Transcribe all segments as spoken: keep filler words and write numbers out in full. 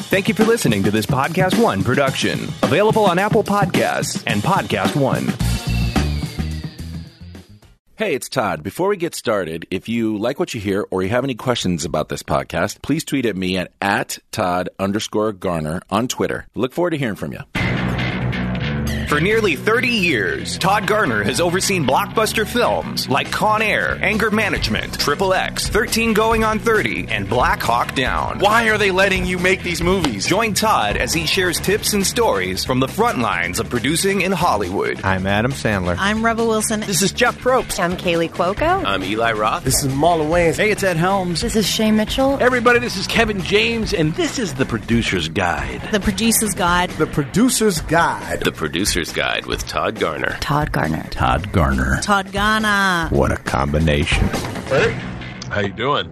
Thank you for listening to this Podcast One production. Available on Apple Podcasts and Podcast One. Hey, it's Todd. Before we get started, if you like what you hear or you have any questions about this podcast, please tweet at me at, at Todd underscore Garner on Twitter. Look forward to hearing from you. For nearly thirty years, Todd Garner has overseen blockbuster films like Con Air, Anger Management, Triple X, thirteen Going on thirty, and Black Hawk Down. Why are they letting you make these movies? Join Todd as he shares tips and stories from the front lines of producing in Hollywood. I'm Adam Sandler. I'm Rebel Wilson. This is Jeff Probst. I'm Kaylee Cuoco. I'm Eli Roth. This is Marlon Wayans. Hey, it's Ed Helms. This is Shay Mitchell. Everybody, this is Kevin James, and this is The Producer's Guide. The Producer's Guide. The Producer's Guide. The Producer's Guide with Todd Garner. Todd Garner. Todd Garner. Todd Garner. What a combination. Hey, how you doing?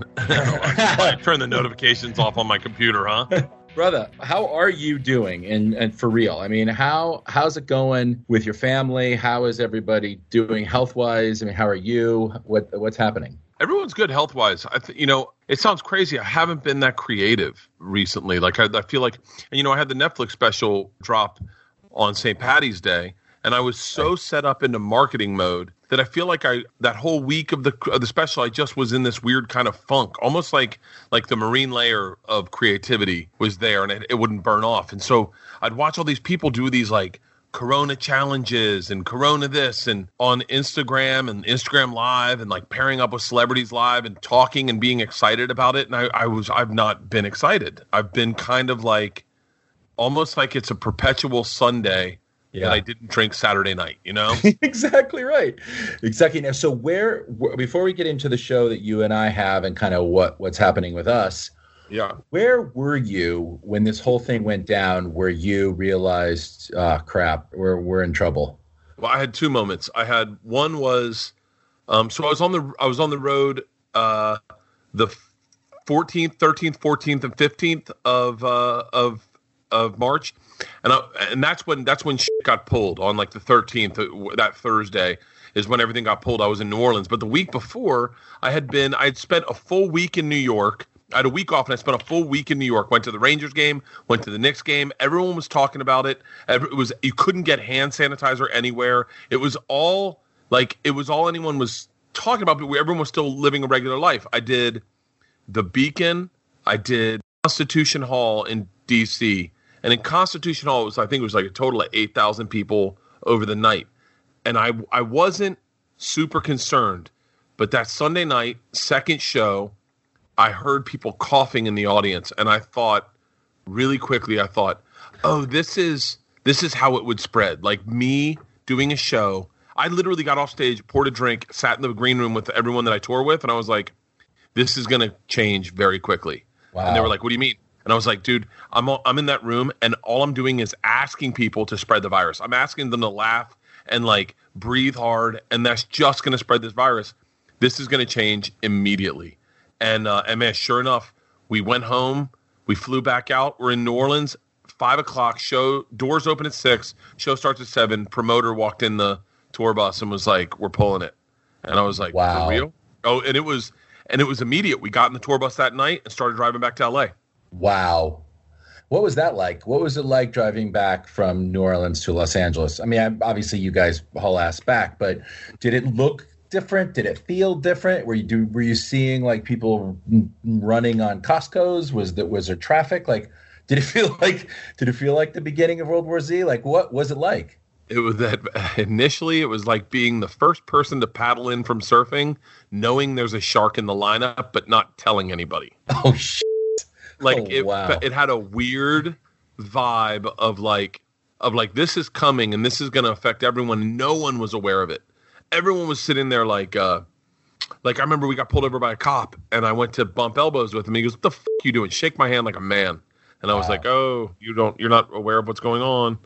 I turn the notifications off on my computer, huh? Brother, how are you doing? And and for real, I mean, how how's it going with your family? How is everybody doing health-wise? I mean, how are you? What what's happening? Everyone's good health-wise. I th- you know, it sounds crazy. I haven't been that creative recently. Like, I, I feel like, and, you know, I had the Netflix special drop on Saint Patty's Day, and I was so set up into marketing mode that I feel like I that whole week of the of the special, I just was in this weird kind of funk, almost like like the marine layer of creativity was there, and it, it wouldn't burn off. And so I'd watch all these people do these like Corona challenges and Corona this, and on Instagram and Instagram Live, and like pairing up with celebrities live and talking and being excited about it. And I, I was I've not been excited. I've been kind of like almost like it's a perpetual Sunday. Yeah. That I didn't drink Saturday night, you know? Exactly right. Exactly. Now, so where, where, before we get into the show that you and I have and kind of what, what's happening with us, yeah, where were you when this whole thing went down where you realized, uh, crap, we're, we're in trouble? Well, I had two moments. I had one was, um, so I was on the, I was on the road, uh, the fourteenth, thirteenth, fourteenth, and fifteenth of, uh, of, of March. And I, and that's when that's when shit got pulled on like the thirteenth, that Thursday is when everything got pulled. I was in New Orleans, but the week before I had been, I had spent a full week in New York. I had a week off and I spent a full week in New York. Went to the Rangers game, went to the Knicks game. Everyone was talking about it. It was you couldn't get hand sanitizer anywhere. It was all like it was all anyone was talking about, but everyone was still living a regular life. I did the Beacon. I did Constitution Hall in D C. And in Constitution Hall, it was, I think it was like a total of eight thousand people over the night. And I I wasn't super concerned. But that Sunday night, second show, I heard people coughing in the audience. And I thought, really quickly, I thought, oh, this is this is how it would spread. Like me doing a show. I literally got off stage, poured a drink, sat in the green room with everyone that I tour with. And I was like, this is going to change very quickly. Wow. And they were like, what do you mean? And I was like, dude, I'm all, I'm in that room, and all I'm doing is asking people to spread the virus. I'm asking them to laugh and, like, breathe hard, and that's just going to spread this virus. This is going to change immediately. And, uh, and, man, sure enough, we went home. We flew back out. We're in New Orleans, five o'clock. Show doors open at six. Show starts at seven. Promoter walked in the tour bus and was like, we're pulling it. And I was like, wow. For real? Oh, and it was and it was immediate. We got in the tour bus that night and started driving back to L A. Wow. What was that like? What was it like driving back from New Orleans to Los Angeles? I mean, obviously you guys haul ass back, but did it look different? Did it feel different? Were you do, were you seeing like people running on Costco's? Was that was there traffic? Like, did it feel like did it feel like the beginning of World War Z? Like, what was it like? It was that initially it was like being the first person to paddle in from surfing, knowing there's a shark in the lineup, but not telling anybody. Oh shit. Like oh, it, wow. it had a weird vibe of like, of like, this is coming and this is going to affect everyone. No one was aware of it. Everyone was sitting there like, uh, like I remember we got pulled over by a cop and I went to bump elbows with him. He goes, "What the f*** you doing?" Shake my hand like a man. And I was wow. like, "Oh, you don't, you're not aware of what's going on."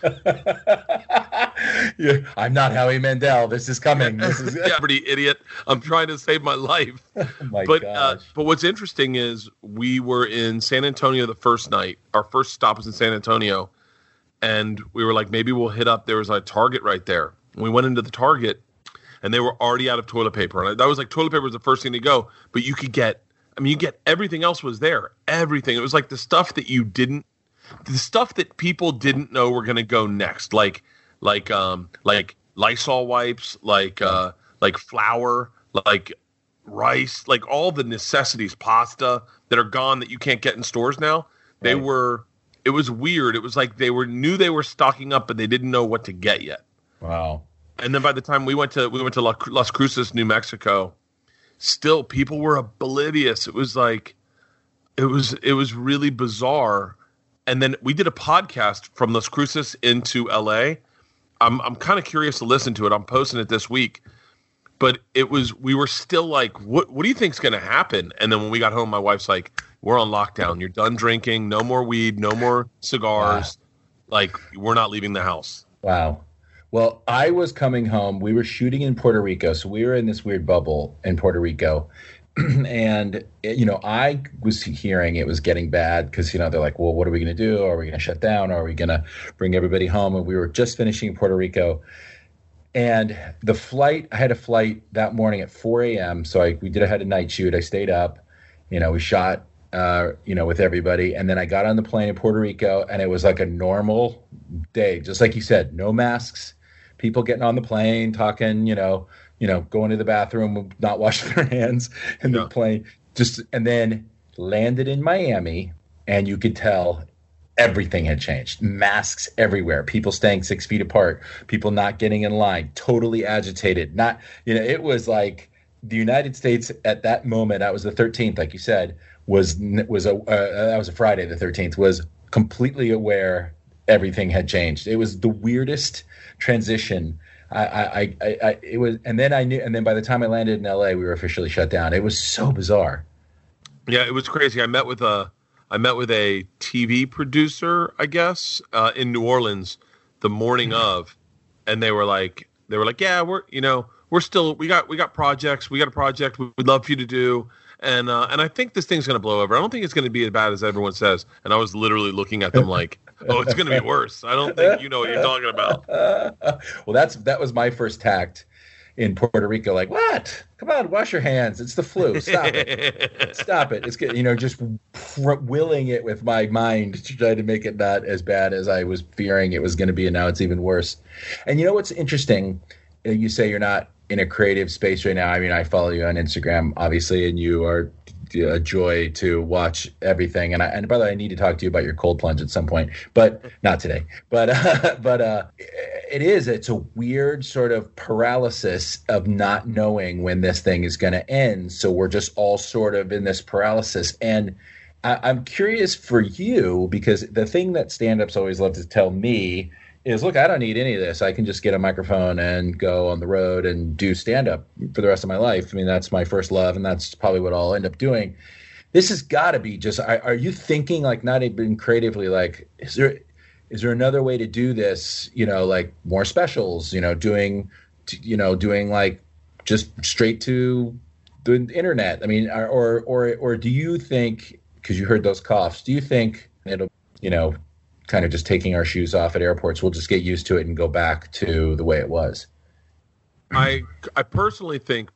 Yeah, I'm not Howie Mandel. This is coming. This is yeah, pretty idiot. I'm trying to save my life. Oh my but gosh. Uh, but what's interesting is we were in San Antonio the first night. Our first stop was in San Antonio, and we were like, maybe we'll hit up. There was a Target right there. And we went into the Target, and they were already out of toilet paper. And that was like toilet paper was the first thing to go, but you could get I mean, you get everything else was there. Everything. It was like the stuff that you didn't, the stuff that people didn't know were going to go next. Like, like, um, like Lysol wipes, like, uh, like flour, like rice, like all the necessities, pasta that are gone that you can't get in stores now. They right. were, it was weird. It was like they were knew they were stocking up, but they didn't know what to get yet. Wow. And then by the time we went to, we went to Las Cruces, New Mexico, still people were oblivious. It was like, it was, it was really bizarre. And then we did a podcast from Las Cruces into L A. I'm, I'm kind of curious to listen to it. I'm posting it this week, but it was, we were still like, what, what do you think's going to happen? And then when we got home, my wife's like, we're on lockdown. You're done drinking. No more weed, no more cigars. Wow. Like, we're not leaving the house. Wow. Well, I was coming home. We were shooting in Puerto Rico. So we were in this weird bubble in Puerto Rico. And, you know, I was hearing it was getting bad because, you know, they're like, well, what are we going to do? Are we going to shut down? Are we going to bring everybody home? And we were just finishing Puerto Rico. And the flight, I had a flight that morning at four a.m. So I, we did a, had a night shoot. I stayed up. You know, we shot, uh, you know, with everybody. And then I got on the plane in Puerto Rico, and it was like a normal day. Just like you said, no masks. People getting on the plane, talking, you know, you know, going to the bathroom, not washing their hands in the yeah. plane. Just and then landed in Miami, and you could tell everything had changed. Masks everywhere. People staying six feet apart. People not getting in line. Totally agitated. Not, you know, it was like the United States at that moment. That was the thirteenth, like you said, was was a uh, that was a Friday. The thirteenth was completely aware everything had changed. It was the weirdest transition. I, I, I, I, it was, and then I knew, and then by the time I landed in L A, we were officially shut down. It was so bizarre. Yeah, it was crazy. I met with a, I met with a T V producer, I guess, uh, in New Orleans the morning of, and they were like, they were like, yeah, we're, you know, we're still, we got, we got projects, we got a project we'd love for you to do. And, uh, and I think this thing's going to blow over. I don't think it's going to be as bad as everyone says. And I was literally looking at them like, oh, it's going to be worse. I don't think you know what you're talking about. Well, that's, that was my first tact in Puerto Rico. Like, what? Come on, wash your hands. It's the flu. Stop it. Stop it. It's good. You know, just willing it with my mind to try to make it not as bad as I was fearing it was going to be. And now it's even worse. And you know, what's interesting, you say you're not in a creative space right now. I mean, I follow you on Instagram, obviously, and you are a joy to watch everything. And I, and by the way, I need to talk to you about your cold plunge at some point, but not today. But uh, but uh, it is. It's a weird sort of paralysis of not knowing when this thing is going to end. So we're just all sort of in this paralysis. And I, I'm curious for you, because the thing that stand-ups always love to tell me is, look, I don't need any of this. I can just get a microphone and go on the road and do stand-up for the rest of my life. I mean, that's my first love, and that's probably what I'll end up doing. This has got to be just, are, are you thinking, like, not even creatively, like, is there is there another way to do this, you know, like more specials, you know, doing, you know, doing like just straight to the internet? I mean, or or or do you think, because you heard those coughs, do you think it'll, you know, kind of just taking our shoes off at airports, we'll just get used to it and go back to the way it was? I I personally think,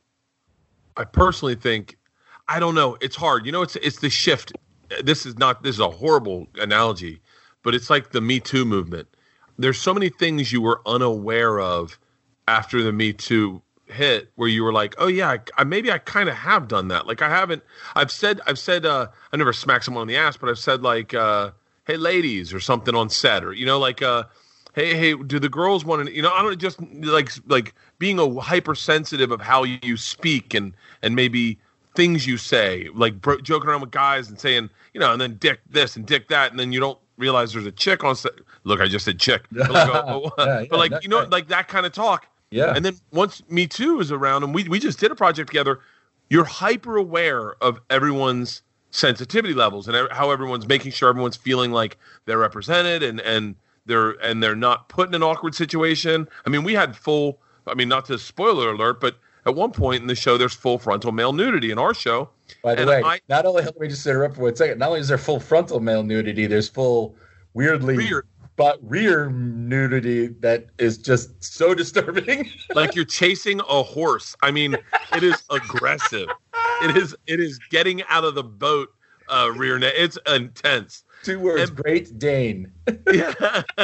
I personally think, I don't know. It's hard. You know, it's it's the shift. This is not, this is a horrible analogy, but it's like the Me Too movement. There's so many things you were unaware of after the Me Too hit, where you were like, oh yeah, I, I maybe I kind of have done that. Like I haven't, I've said, I've said, uh, I never smacked someone on the ass, but I've said like, uh, hey ladies, or something on set, or, you know, like, uh, hey, hey, do the girls want to, you know, I don't just like, like being a hypersensitive of how you speak and, and maybe things you say, like bro- joking around with guys and saying, you know, and then dick this and dick that. And then you don't realize there's a chick on set. Look, I just said chick, but like, oh, oh, yeah, yeah, but like, you know, right. like that kind of talk. Yeah. And then once Me Too is around, and we, we just did a project together, you're hyper aware of everyone's sensitivity levels and how everyone's making sure everyone's feeling like they're represented and, and they're, and they're not put in an awkward situation. I mean, we had full, I mean, not to spoiler alert, but at one point in the show, there's full frontal male nudity in our show. By the and way, I, not only, let me just interrupt for one second, not only is there full frontal male nudity, there's full weirdly rear. but rear nudity that is just so disturbing. Like you're chasing a horse. I mean, it is aggressive. It is it is getting out of the boat, uh, rear net. It's intense. Two words, And, Great Dane. yeah.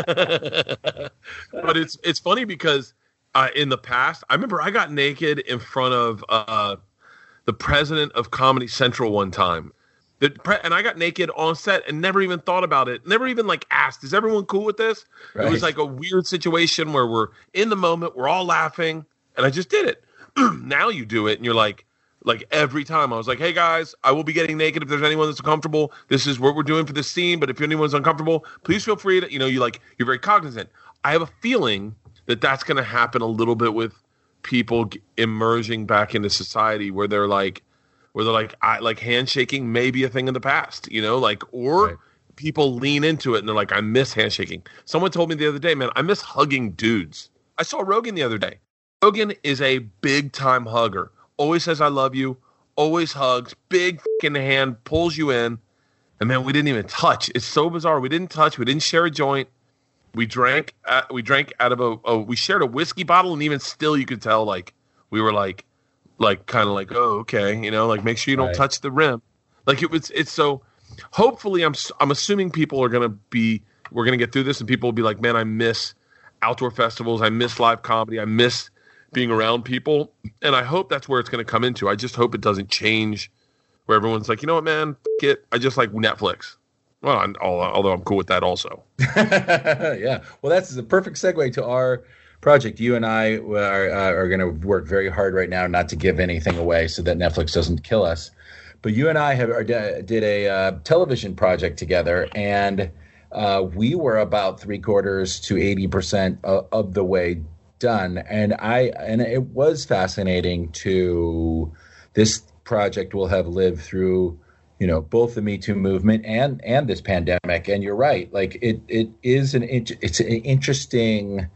But it's it's funny because uh, in the past, I remember I got naked in front of uh, the president of Comedy Central one time. The pre- and I got naked on set and never even thought about it. Never even like asked, is everyone cool with this? Right. It was like a weird situation where we're in the moment, we're all laughing, and I just did it. Now you do it, and you're like, like every time I was like, hey guys, I will be getting naked if there's anyone that's uncomfortable. This is what we're doing for this scene, but if anyone's uncomfortable, please feel free to, you know, you like, you're very cognizant. I have a feeling that that's going to happen a little bit with people emerging back into society where they're like, where they're like, I like handshaking may be a thing in the past, you know, like, or right. people lean into it and they're like, I miss handshaking. Someone told me the other day, man, I miss hugging dudes. I saw Rogan the other day. Rogan is a big time hugger. Always says, I love you, always hugs, big fucking hand, pulls you in. And man, we didn't even touch. It's so bizarre. We didn't touch. We didn't share a joint. We drank, at, we drank out of a, a, we shared a whiskey bottle. And even still, you could tell like, we were like, like kind of like, oh, okay, you know, like make sure you don't right. touch the rim. Like it was, it's so, hopefully I'm, I'm assuming people are going to be, we're going to get through this and people will be like, man, I miss outdoor festivals. I miss live comedy. I miss being around people. And I hope that's where it's going to come into. I just hope it doesn't change where everyone's like, you know what, man, f- it. I just like Netflix. Well, I'm, although I'm cool with that also. Yeah. Well, that's the perfect segue to our project. You and I are, uh, are going to work very hard right now not to give anything away so that Netflix doesn't kill us. But you and I have are, did a uh, television project together, and uh, we were about three quarters to eighty percent of, of the way done. And I and it was fascinating to this project will have lived through, you know, both the Me Too movement and and this pandemic. And you're right, like it it is an it's an interesting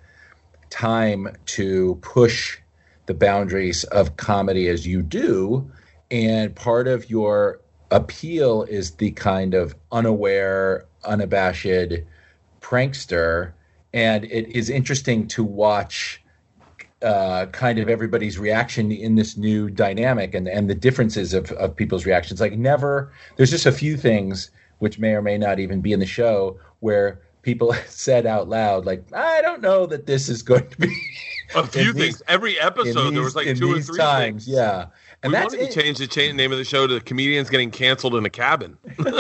time to push the boundaries of comedy as you do, and part of your appeal is the kind of unaware, unabashed prankster. And it is interesting to watch uh, kind of everybody's reaction in this new dynamic and, and the differences of, of people's reactions. Like never, there's just a few things which may or may not even be in the show where people said out loud, like, I don't know that this is going to be a few things. These, Every episode, these, there was like two or three times. Things. Yeah. And we that's wanted it. to change the cha- name of the show to "Comedians Getting Canceled in a Cabin."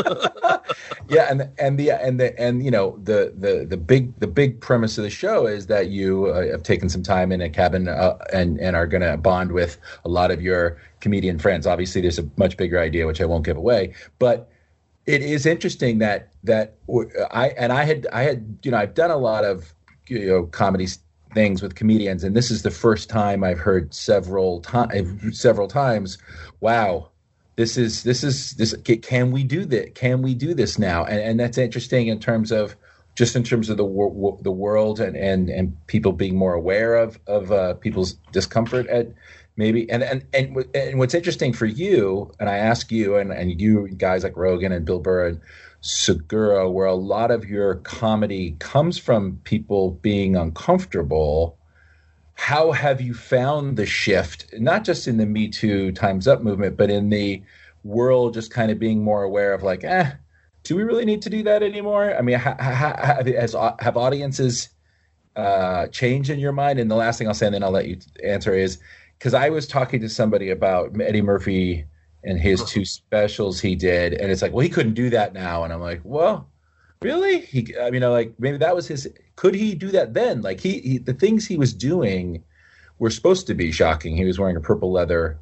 Yeah, and and the and the and you know the the the big the big premise of the show is that you uh, have taken some time in a cabin uh, and and are going to bond with a lot of your comedian friends. Obviously, there's a much bigger idea which I won't give away, but it is interesting that that I and I had I had you know I've done a lot of you know comedy things with comedians, and this is the first time I've heard several times several times, wow, this is this is this can we do that? Can we do this now? And and that's interesting in terms of just in terms of the wor- the world and, and and people being more aware of of uh, people's discomfort at maybe and and and and what's interesting for you, and I ask you and and you guys like Rogan and Bill Burr and Segura, where a lot of your comedy comes from people being uncomfortable. How have you found the shift, not just in the Me Too Time's Up movement, but in the world just kind of being more aware of like, eh, do we really need to do that anymore? I mean, ha, ha, has, have audiences uh, changed in your mind? And the last thing I'll say, and then I'll let you answer, is because I was talking to somebody about Eddie Murphy and his two specials he did, and it's like, well, he couldn't do that now. And I'm like, well, really? He, I mean, like maybe that was his. Could he do that then? Like he, he, the things he was doing were supposed to be shocking. He was wearing a purple leather.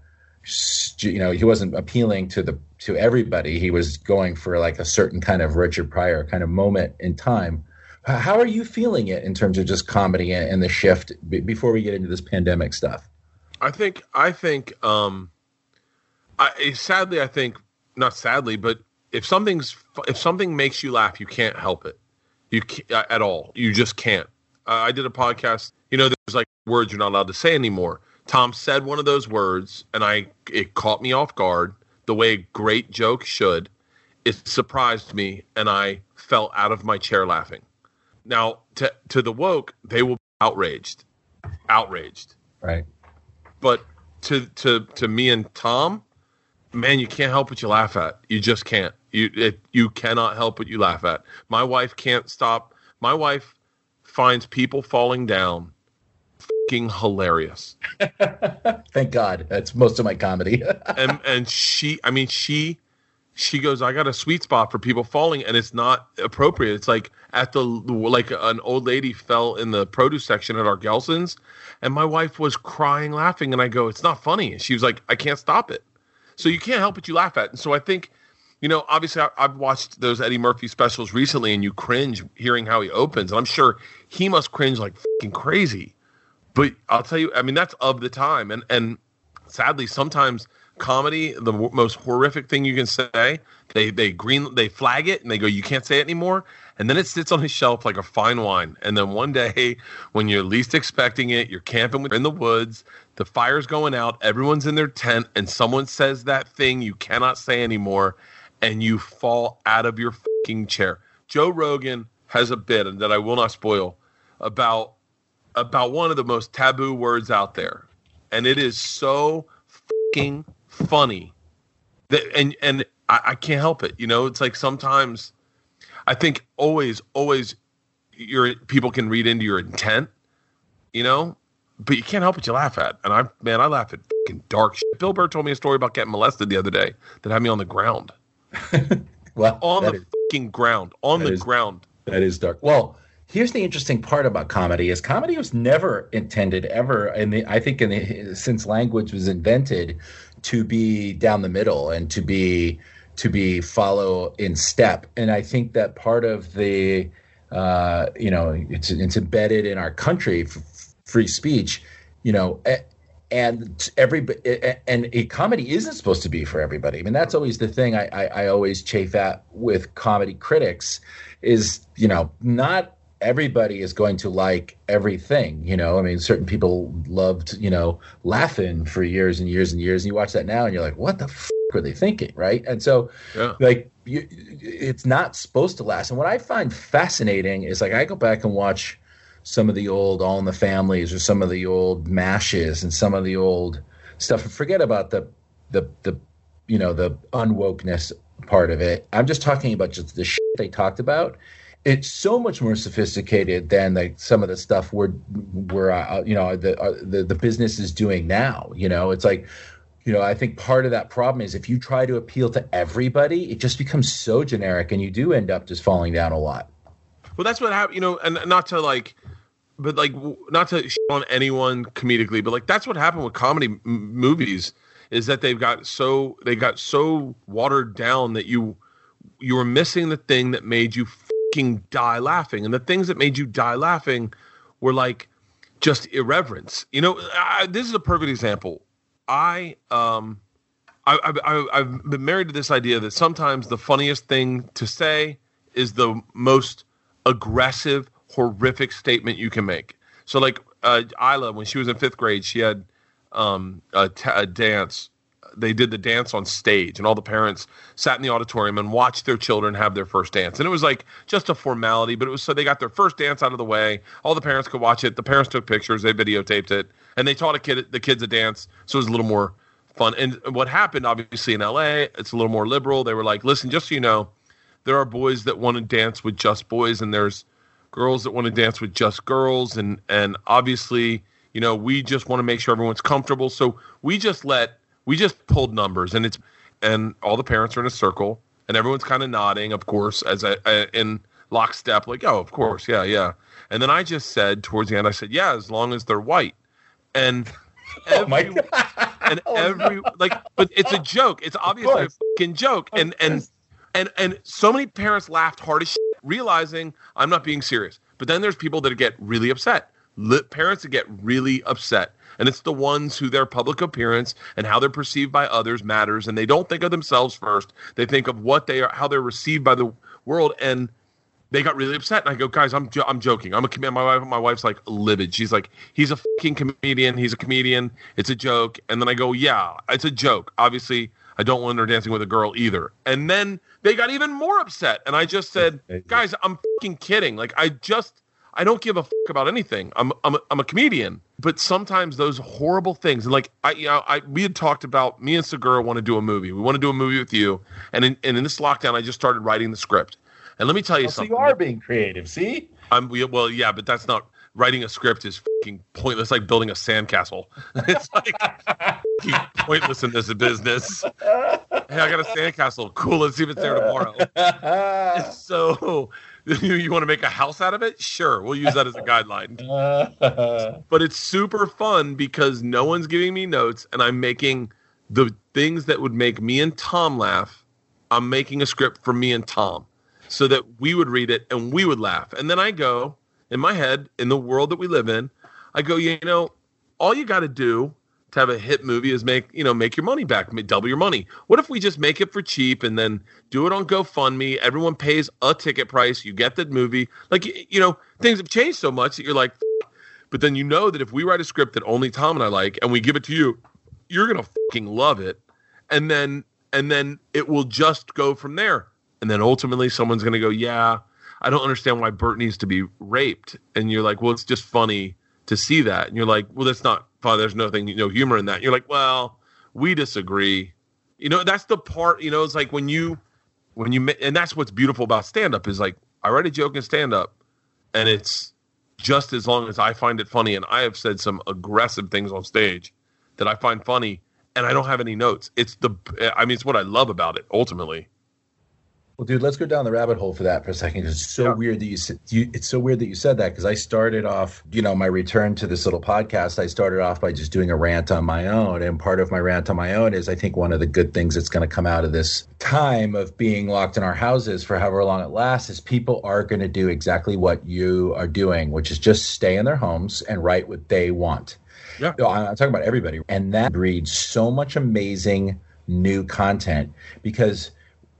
You know, he wasn't appealing to the to everybody. He was going for like a certain kind of Richard Pryor kind of moment in time. How are you feeling it in terms of just comedy and, and the shift b- before we get into this pandemic stuff? I think. I think. Um... I, sadly, I think not sadly, but if something's if something makes you laugh, you can't help it. You can't, at all. You just can't. Uh, I did a podcast. You know, there's like words you're not allowed to say anymore. Tom said one of those words, and I it caught me off guard the way a great joke should. It surprised me, and I fell out of my chair laughing. Now, to to the woke, they will be outraged, outraged. Right. But to to to me and Tom. man, you can't help what you laugh at. You just can't. You it, you cannot help what you laugh at. My wife can't stop. My wife finds people falling down fucking hilarious. Thank God. That's most of my comedy. and and she, I mean, she she goes, I got a sweet spot for people falling, and it's not appropriate. It's like at the like an old lady fell in the produce section at our Gelson's, and my wife was crying, laughing, and I go, it's not funny. And she was like, I can't stop it. So you can't help what you laugh at. And so I think, you know, obviously I, I've watched those Eddie Murphy specials recently, and you cringe hearing how he opens. And I'm sure he must cringe like fucking crazy. But I'll tell you, I mean, that's of the time. And and sadly, sometimes comedy, the w- most horrific thing you can say, they they green they flag it and they go, you can't say it anymore. And then it sits on his shelf like a fine wine. And then one day, when you're least expecting it, you're camping in the woods, the fire's going out, everyone's in their tent, and someone says that thing you cannot say anymore, and you fall out of your fucking chair. Joe Rogan has a bit that I will not spoil about about one of the most taboo words out there, and it is so fucking funny that, and and I, I can't help it. You know, it's like sometimes I think always, always, your people can read into your intent. You know. But you can't help what you laugh at. And I, man, I laugh at fucking dark shit. Bill Burr told me a story about getting molested the other day that had me on the ground. Well, on the is, fucking ground. On the is, ground. That is dark. Well, here's the interesting part about comedy is comedy was never intended ever, in the, I think in the, since language was invented, to be down the middle and to be to be follow in step. And I think that part of the, uh, you know, it's it's embedded in our country, free speech, you know, and every and a comedy isn't supposed to be for everybody. I mean, that's always the thing I, I, I always chafe at with comedy critics is, you know, not everybody is going to like everything. You know, I mean, certain people loved, you know, laughing for years and years and years. And you watch that now and you're like, what the f- were they thinking? Right. And so yeah. like you, it's not supposed to last. And what I find fascinating is like I go back and watch some of the old All in the Families or some of the old MASHes and some of the old stuff. And forget about the, the, the, you know, the unwokeness part of it. I'm just talking about just the shit they talked about. It's so much more sophisticated than like some of the stuff we're, we're uh, you know, the, uh, the, the business is doing now. You know, it's like, you know, I think part of that problem is if you try to appeal to everybody, it just becomes so generic and you do end up just falling down a lot. Well, that's what happened, you know, and not to like, but like, not to shit on anyone comedically, but like, that's what happened with comedy m- movies is that they've got so, they got so watered down that you, you were missing the thing that made you fucking die laughing. And the things that made you die laughing were like just irreverence. You know, I, this is a perfect example. I, um, I, I, I've been married to this idea that sometimes the funniest thing to say is the most aggressive, horrific statement you can make. So like uh, Isla, when she was in fifth grade, she had um, a, t- a dance. They did the dance on stage, and all the parents sat in the auditorium and watched their children have their first dance. And it was like just a formality, but it was so they got their first dance out of the way. All the parents could watch it. The parents took pictures. They videotaped it, and they taught a kid the kids a dance. So it was a little more fun. And what happened, obviously, in L A, it's a little more liberal. They were like, listen, just so you know, there are boys that want to dance with just boys, and there's girls that want to dance with just girls. And, and obviously, you know, we just want to make sure everyone's comfortable. So we just let, we just pulled numbers, and it's, and all the parents are in a circle, and everyone's kind of nodding, of course, as a, a in lockstep, like, oh, of course. Yeah. Yeah. And then I just said towards the end, I said, yeah, as long as they're white. And every, oh my God. and oh every, no. like, but it's a joke. It's obviously a fucking joke. And, and, and, and so many parents laughed hard as shit, realizing I'm not being serious. But then there's people that get really upset. Parents that get really upset. And it's the ones who their public appearance and how they're perceived by others matters. And they don't think of themselves first. They think of what they are, how they're received by the world. And they got really upset. And I go, guys, I'm jo- I'm joking. I'm a comedian. My wife, my wife's like livid. She's like, he's a fucking comedian. He's a comedian. It's a joke. And then I go, yeah, it's a joke. Obviously, I don't want her dancing with a girl either. And then they got even more upset. And I just said, guys, I'm fucking kidding. Like, I just, I don't give a fuck about anything. I'm, I'm, a, I'm a comedian. but sometimes those horrible things, and like I, you know, I we had talked about me and Segura want to do a movie. We want to do a movie with you, and in and in this lockdown, I just started writing the script. And let me tell you oh, something. So you are being creative. See, I'm well, yeah, but that's not writing a script is fucking pointless. Like building a sandcastle. It's like pointless in this business. Hey, I got a sandcastle. Cool. Let's see if it's there tomorrow. So. You want to make a house out of it? Sure, we'll use that as a guideline. But it's super fun because no one's giving me notes, and I'm making the things that would make me and Tom laugh. I'm making a script for me and Tom so that we would read it and we would laugh. And then I go, in my head, in the world that we live in, I go, you know, all you got to do to have a hit movie is make, you know, make your money back, double your money. What if we just make it for cheap and then do it on GoFundMe? Everyone pays a ticket price. You get the movie. Like, you know, things have changed so much that you're like, but then you know that if we write a script that only Tom and I like and we give it to you, you're going to fucking love it. And then, and then it will just go from there. And then ultimately someone's going to go, yeah, I don't understand why Bert needs to be raped. And you're like, well, it's just funny to see that. And you're like, well, that's not fun. There's nothing, no humor in that. And you're like, well, we disagree. You know, that's the part, you know, it's like when you, when you, and that's what's beautiful about stand-up is like, I write a joke in stand-up and it's just as long as I find it funny. And I have said some aggressive things on stage that I find funny and I don't have any notes. It's the, I mean, it's what I love about it ultimately. Well, dude, let's go down the rabbit hole for that for a second. Because it's so yeah. weird that you, you it's so weird that you said that because I started off, you know, my return to this little podcast. I started off by just doing a rant on my own, and part of my rant on my own is I think one of the good things that's going to come out of this time of being locked in our houses for however long it lasts is people are going to do exactly what you are doing, which is just stay in their homes and write what they want. Yeah, I'm talking about everybody, and that breeds so much amazing new content because.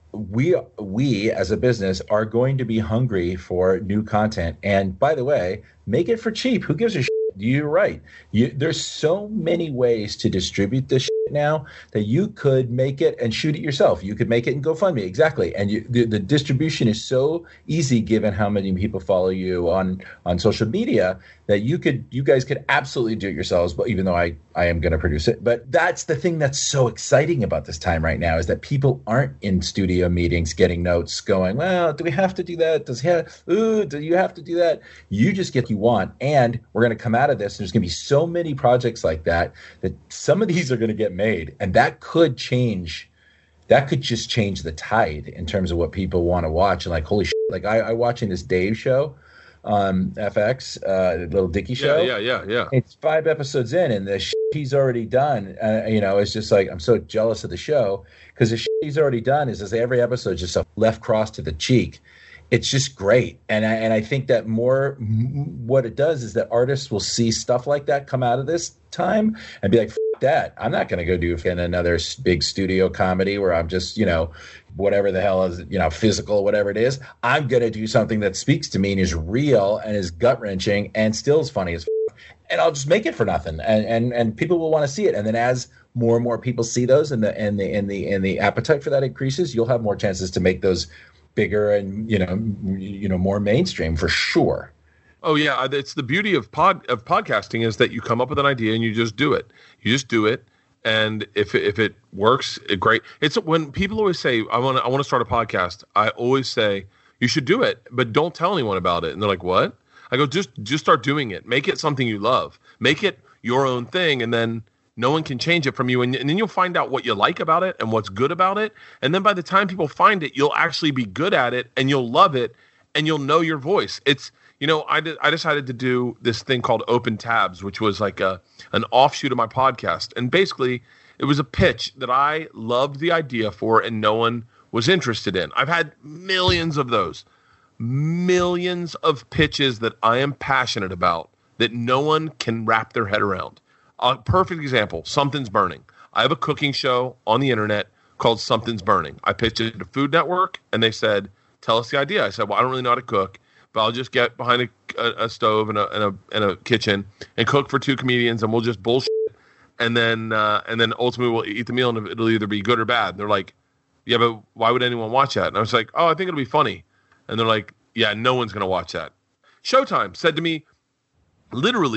We we as a business are going to be hungry for new content. And by the way, make it for cheap. Who gives a shit? You're right. You, there's so many ways to distribute this shit now that you could make it and shoot it yourself. You could make it and GoFundMe. Exactly. And you, the, the distribution is so easy given how many people follow you on, on social media that you could you guys could absolutely do it yourselves, but even though I, I am going to produce it. But that's the thing that's so exciting about this time right now is that people aren't in studio meetings getting notes going, well, do we have to do that? Does he have, ooh, do you have to do that? You just get what you want. And we're going to come out of this. And there's going to be so many projects like that that some of these are going to get made. And that could change. That could just change the tide in terms of what people want to watch. And like, holy shit, like I, I watching this Dave show. Um, F X, uh, the Little Dicky show. Yeah, yeah, yeah, yeah. It's five episodes in, and the shit he's already done, uh, you know, it's just like I'm so jealous of the show because the shit he's already done is as every episode just a left cross to the cheek. It's just great, and I, and I think that more m- what it does is that artists will see stuff like that come out of this time and be like, F- that I'm not going to go do another big studio comedy where I'm just, you know, whatever the hell is, you know, physical, whatever it is. I'm going to do something that speaks to me and is real and is gut wrenching and still is funny as f- and I'll just make it for nothing. And, and, and people will want to see it. And then as more and more people see those and the, and the, and the, and the appetite for that increases, you'll have more chances to make those bigger and, you know, you know, more mainstream for sure. Oh yeah, it's the beauty of pod of podcasting is that you come up with an idea and you just do it. You just do it, and if if it works, it, great. It's when people always say, "I want to I want to start a podcast." I always say, "You should do it, but don't tell anyone about it." And they're like, "What?" I go, "Just just start doing it. Make it something you love. Make it your own thing, and then no one can change it from you. And, and then you'll find out what you like about it and what's good about it. And then by the time people find it, you'll actually be good at it, and you'll love it, and you'll know your voice." It's You know, I did, I decided to do this thing called Open Tabs, which was like a an offshoot of my podcast. And basically, it was a pitch that I loved the idea for and no one was interested in. I've had millions of those, millions of pitches that I am passionate about that no one can wrap their head around. A perfect example, Something's Burning. I have a cooking show on the internet called Something's Burning. I pitched it to Food Network, and they said, tell us the idea. I said, well, I don't really know how to cook, but I'll just get behind a, a, a stove and a, and, a, and a kitchen and cook for two comedians, and we'll just bullshit. And then uh, and then ultimately we'll eat the meal, and it'll either be good or bad. And they're like, yeah, but why would anyone watch that? And I was like, oh, I think it'll be funny. And they're like, yeah, no one's going to watch that. Showtime said to me literally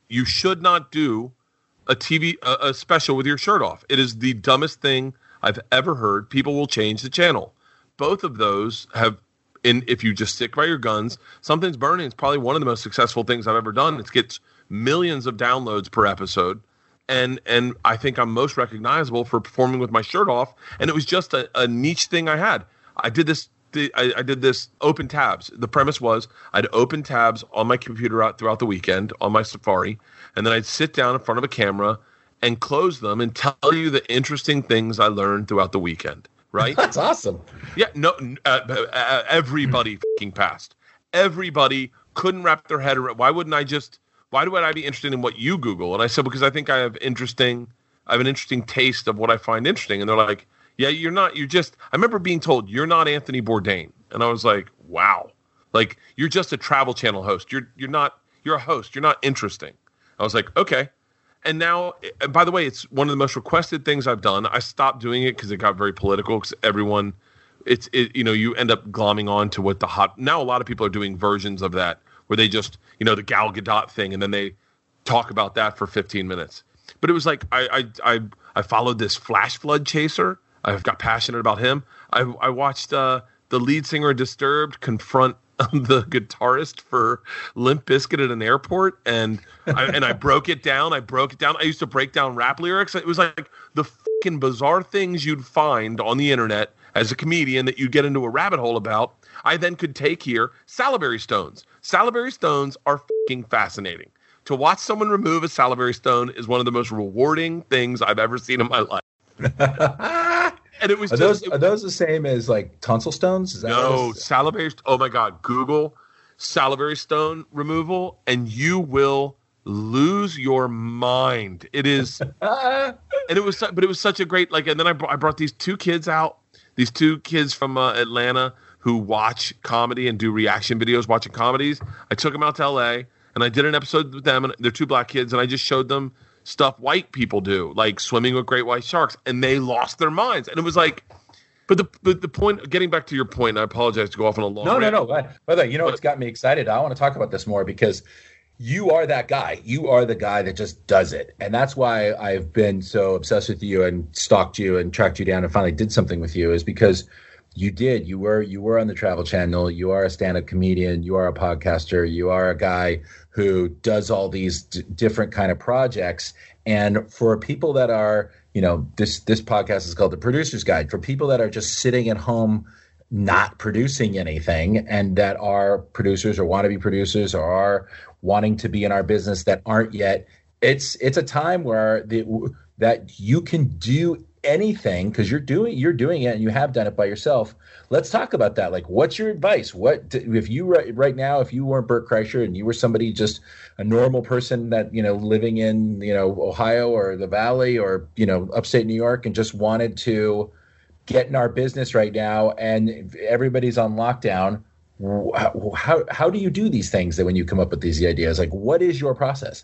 you should not do a T V a, a special with your shirt off. It is the dumbest thing I've ever heard. People will change the channel. Both of those have, in if you just stick by your guns, Something's Burning is probably one of the most successful things I've ever done. It gets millions of downloads per episode. And and I think I'm most recognizable for performing with my shirt off. And it was just a, a niche thing I had. I did this I, I did this open tabs. The premise was I'd open tabs on my computer out throughout the weekend on my Safari, and then I'd sit down in front of a camera and close them and tell you the interesting things I learned throughout the weekend. Right? That's awesome. Yeah. No. Uh, uh, everybody fucking passed. Everybody couldn't wrap their head around. Why wouldn't I just? Why would I be interested in what you Google? And I said because I think I have interesting. I have an interesting taste of what I find interesting. And they're like, yeah, you're not. You're just. I remember being told you're not Anthony Bourdain, and I was like, wow, like you're just a Travel Channel host. You're you're not. You're a host. You're not interesting. I was like, okay. And now, and by the way, it's one of the most requested things I've done. I stopped doing it because it got very political. Because everyone, it's it, you know, you end up glomming on to what the hot. Now a lot of people are doing versions of that where they just, you know, the Gal Gadot thing, and then they talk about that for fifteen minutes. But it was like I I I, I followed this Flash Flood chaser. I got passionate about him. I I watched uh, the lead singer of Disturbed confront the guitarist for Limp Bizkit at an airport, and I, and I broke it down. I broke it down. I used to break down rap lyrics. It was like the fucking bizarre things you'd find on the internet as a comedian that you'd get into a rabbit hole about. I then could take here salivary stones. Salivary stones are fucking fascinating. To watch someone remove a salivary stone is one of the most rewarding things I've ever seen in my life. And it was are just, those it, are those the same as like tonsil stones? Is that no, salivary. Oh my God! Google salivary stone removal, and you will lose your mind. It is, and it was, but it was such a great like. And then I brought, I brought these two kids out, these two kids from uh, Atlanta who watch comedy and do reaction videos watching comedies. I took them out to L A and I did an episode with them, and they're two black kids, and I just showed them stuff white people do, like swimming with great white sharks, and they lost their minds. And it was like, but the but the point, getting back to your point, and I apologize to go off on a long no rant. no no by the way, you know what's got me excited? I want to talk about this more because you are that guy. You are the guy that just does it, and that's why I've been so obsessed with you and stalked you and tracked you down and finally did something with you, is because you did. You were you were on the Travel Channel. You are a stand-up comedian. You are a podcaster. You are a guy who does all these d- different kind of projects. And for people that are, you know, this this podcast is called The Producer's Guide. For people that are just sitting at home not producing anything, and that are producers or want to be producers or are wanting to be in our business that aren't yet, it's it's a time where the, that you can do anything because you're doing you're doing it and you have done it by yourself. Let's talk about that. Like, what's your advice? What if you right, right now, if you weren't Bert Kreischer and you were somebody, just a normal person that, you know, living in, you know, Ohio or the Valley or, you know, upstate New York, and just wanted to get in our business right now and everybody's on lockdown, how how, how do you do these things that when you come up with these ideas? Like, what is your process?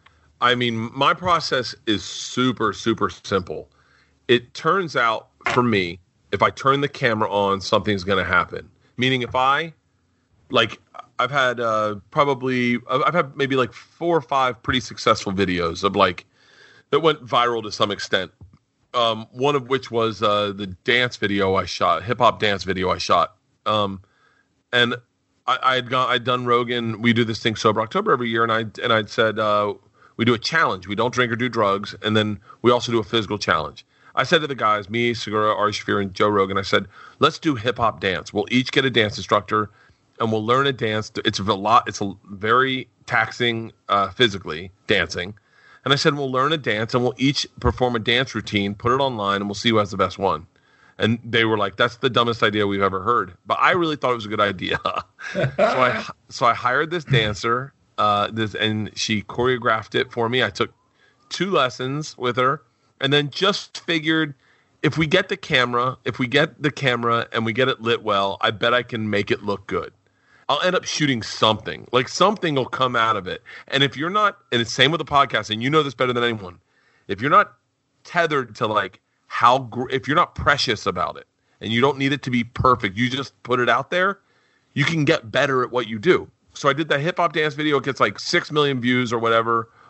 I mean, my process is super, super simple. It turns out for me, if I turn the camera on, something's going to happen. Meaning if I, like, I've had uh, probably, I've had maybe like four or five pretty successful videos of like, that went viral to some extent. Um, one of which was uh, the dance video I shot, hip hop dance video I shot. Um, and I, I had gone, I'd done Rogan. We do this thing Sober October every year. And I, and I'd said, uh, we do a challenge. We don't drink or do drugs. And then we also do a physical challenge. I said to the guys, me, Segura, Ari Shaffir, and Joe Rogan, I said, let's do hip-hop dance. We'll each get a dance instructor, and we'll learn a dance. It's a lot. It's a very taxing uh, physically, dancing. And I said, we'll learn a dance, and we'll each perform a dance routine, put it online, and we'll see who has the best one. And they were like, that's the dumbest idea we've ever heard. But I really thought it was a good idea. so I so I hired this dancer, uh, this, and she choreographed it for me. I took two lessons with her. And then just figured, if we get the camera, if we get the camera and we get it lit well, I bet I can make it look good. I'll end up shooting something. Like, something will come out of it. And if you're not, and it's same with the podcast, and you know this better than anyone, if you're not tethered to like how, gr- if you're not precious about it, and you don't need it to be perfect, you just put it out there, you can get better at what you do. So I did that hip hop dance video. It gets like six million views or whatever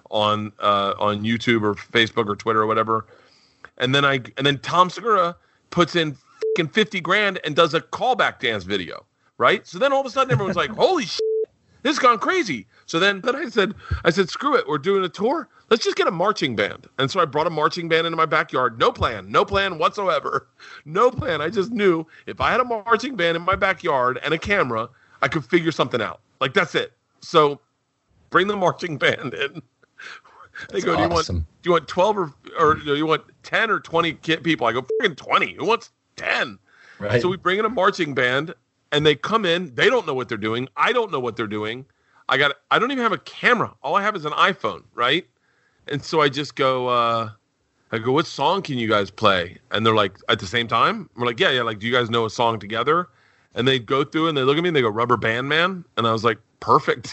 on uh, on YouTube or Facebook or Twitter or whatever. And then I and then Tom Segura puts in fucking fifty grand and does a callback dance video, right? So then all of a sudden everyone's like, "Holy shit, this has gone crazy." So then, then I said, I said, "Screw it, we're doing a tour. Let's just get a marching band." And so I brought a marching band into my backyard. No plan, no plan whatsoever, no plan. I just knew if I had a marching band in my backyard and a camera, I could figure something out. Like that's it. So bring the marching band in. They That's go, do you awesome. want do you want twelve or or do you want ten or twenty kid people? I go, freaking twenty. Who wants ten? Right. So we bring in a marching band, and they come in. They don't know what they're doing. I don't know what they're doing. I got. I don't even have a camera. All I have is an iPhone, right? And so I just go. Uh, I go, what song can you guys play? And they're like, at the same time, we're like, yeah, yeah. Like, do you guys know a song together? And they go through and they look at me and they go, Rubber Band Man. And I was like, perfect.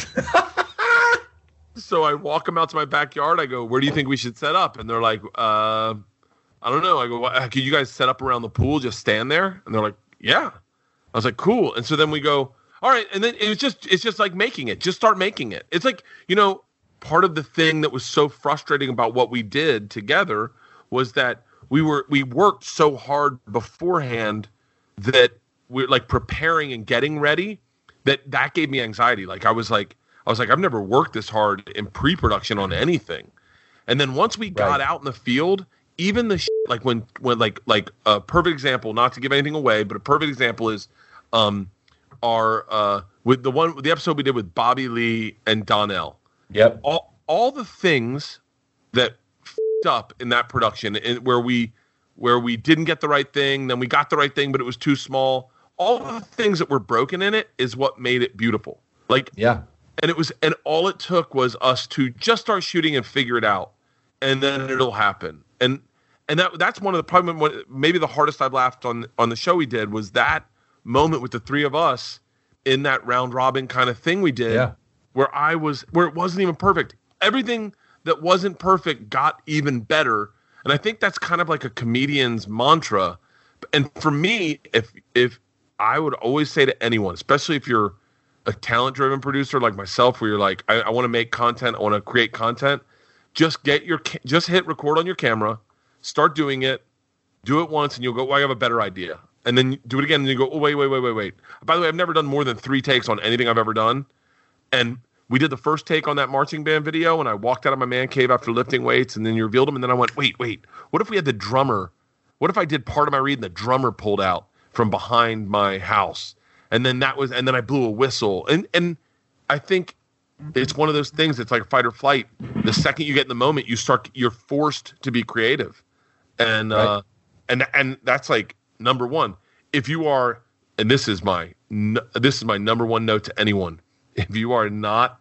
So I walk them out to my backyard. I go, where do you think we should set up? And they're like, uh, I don't know. I go, well, could you guys set up around the pool, just stand there? And they're like, yeah. I was like, cool. And so then we go, all right. And then it was just, it's just like making it. Just start making it. It's like, you know, part of the thing that was so frustrating about what we did together was that we were, we worked so hard beforehand that we're like preparing and getting ready that that gave me anxiety. Like I was like, I was like, I've never worked this hard in pre-production on anything. And then once we got Right. out in the field, even the shit, like when, when like, like a perfect example, not to give anything away, but a perfect example is um, our, uh, with the one, the episode we did with Bobby Lee and Donnell. Yep. All, all the things that f***ed up in that production in, where we, where we didn't get the right thing, then we got the right thing, but it was too small. All the things that were broken in it is what made it beautiful. Like, Yeah. And it was, and all it took was us to just start shooting and figure it out, and then it'll happen. And and that that's one of the probably maybe the hardest I've laughed on on the show we did was that moment with the three of us in that round robin kind of thing we did, Yeah. where I was where it wasn't even perfect. Everything that wasn't perfect got even better, and I think that's kind of like a comedian's mantra. And for me, if if I would always say to anyone, especially if you're a talent-driven producer like myself, where you're like, I, I want to make content, I want to create content. Just get your, ca- just hit record on your camera, start doing it, do it once, and you'll go, well, I have a better idea, and then do it again, and you go, oh wait, wait, wait, wait, wait. By the way, I've never done more than three takes on anything I've ever done, and we did the first take on that marching band video, and I walked out of my man cave after lifting weights, and then you revealed them, and then I went, wait, wait, what if we had the drummer? What if I did part of my read and the drummer pulled out from behind my house? And then that was, and then I blew a whistle. And and I think it's one of those things. It's like fight or flight. The second you get in the moment, you start, you're forced to be creative. And, uh, Right. and, and that's like number one. If you are, and this is my, this is my number one note to anyone. If you are not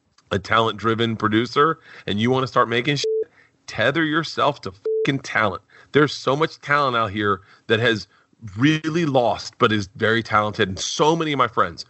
a talent driven producer and you want to start making shit, tether yourself to fucking talent. There's so much talent out here that has really lost, but is very talented. And so many of my friends,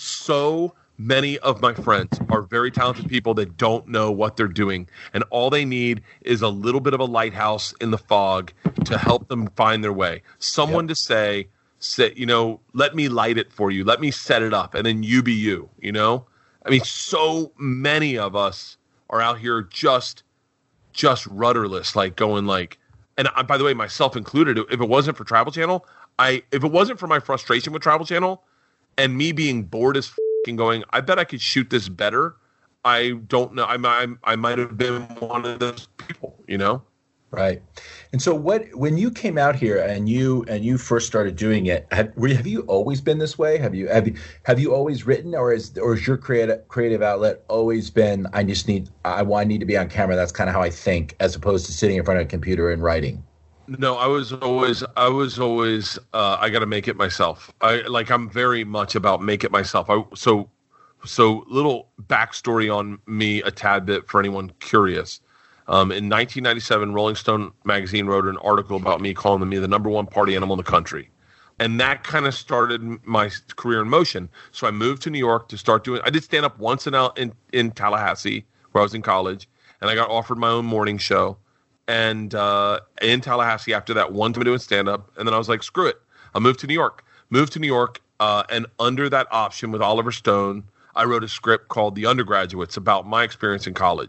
so many of my friends are very talented people that don't know what they're doing. And all they need is a little bit of a lighthouse in the fog to help them find their way. Someone Yep. to say, say, you know, let me light it for you. Let me set it up. And then you be you, you know? I mean, so many of us are out here just, just rudderless, like going like, and I, by the way, myself included, if it wasn't for Travel Channel, I if it wasn't for my frustration with Travel Channel and me being bored as f***ing going, I bet I could shoot this better. I don't know. I, I, I might have been one of those people, you know? Right. And so what, when you came out here and you, and you first started doing it, have, were, have you always been this way? Have you, have you, have you always written, or is, or is your creative, creative outlet always been, I just need, I want, I need to be on camera. That's kind of how I think, as opposed to sitting in front of a computer and writing. No, I was always, I was always, uh, I got to make it myself. I like, I'm very much about make it myself. I, so, so little backstory on me a tad bit for anyone curious. Um, in nineteen ninety-seven, Rolling Stone magazine wrote an article about me, calling me the number one party animal in the country. And that kind of started my career in motion. So I moved to New York to start doing, I did stand up once in, in, in Tallahassee, where I was in college, and I got offered my own morning show. And uh, in Tallahassee, after that, one time doing stand up. And then I was like, screw it. I moved to New York, moved to New York. Uh, and under that option with Oliver Stone, I wrote a script called The Undergraduates about my experience in college.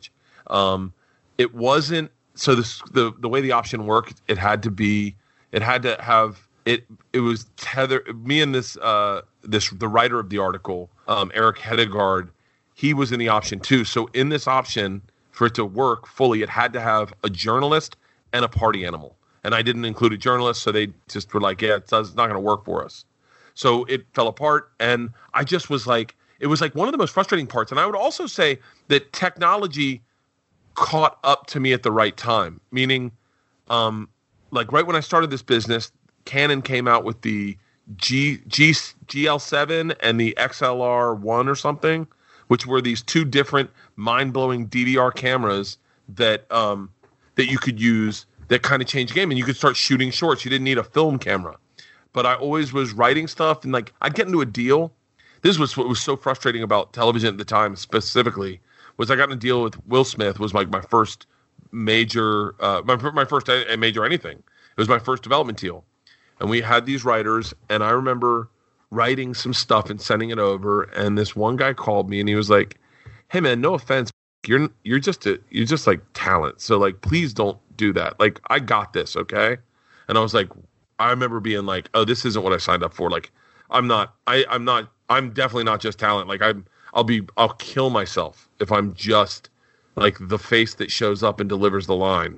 Um, it wasn't so this, the the way the option worked. It had to be. It had to have it. It was tether. Me and this uh, this the writer of the article, um, Eric Hedegaard, he was in the option too. So in this option, for it to work fully, it had to have a journalist and a party animal. And I didn't include a journalist, so they just were like, "Yeah, it's not going to work for us." So it fell apart, and I just was like, it was like one of the most frustrating parts. And I would also say that technology caught up to me at the right time, meaning, um, like right when I started this business, Canon came out with the G, G, G L seven and the X L R one or something, which were these two different mind-blowing D V R cameras that um, that you could use that kind of changed the game, and you could start shooting shorts. You didn't need a film camera. But I always was writing stuff, and like I'd get into a deal. This was what was so frustrating about television at the time, specifically, was I got in a deal with Will Smith. Was like my first major, uh, my my first major anything. It was my first development deal, and we had these writers, and I remember writing some stuff and sending it over. And this one guy called me, and he was like, "Hey man, no offense, you're you're just a you're just like talent. So like, please don't do that. Like, I got this, okay?" And I was like, I remember being like, "Oh, this isn't what I signed up for. Like, I'm not. I I'm not. I'm definitely not just talent. Like, I'm. I'll be. I'll kill myself if I'm just like the face that shows up and delivers the line."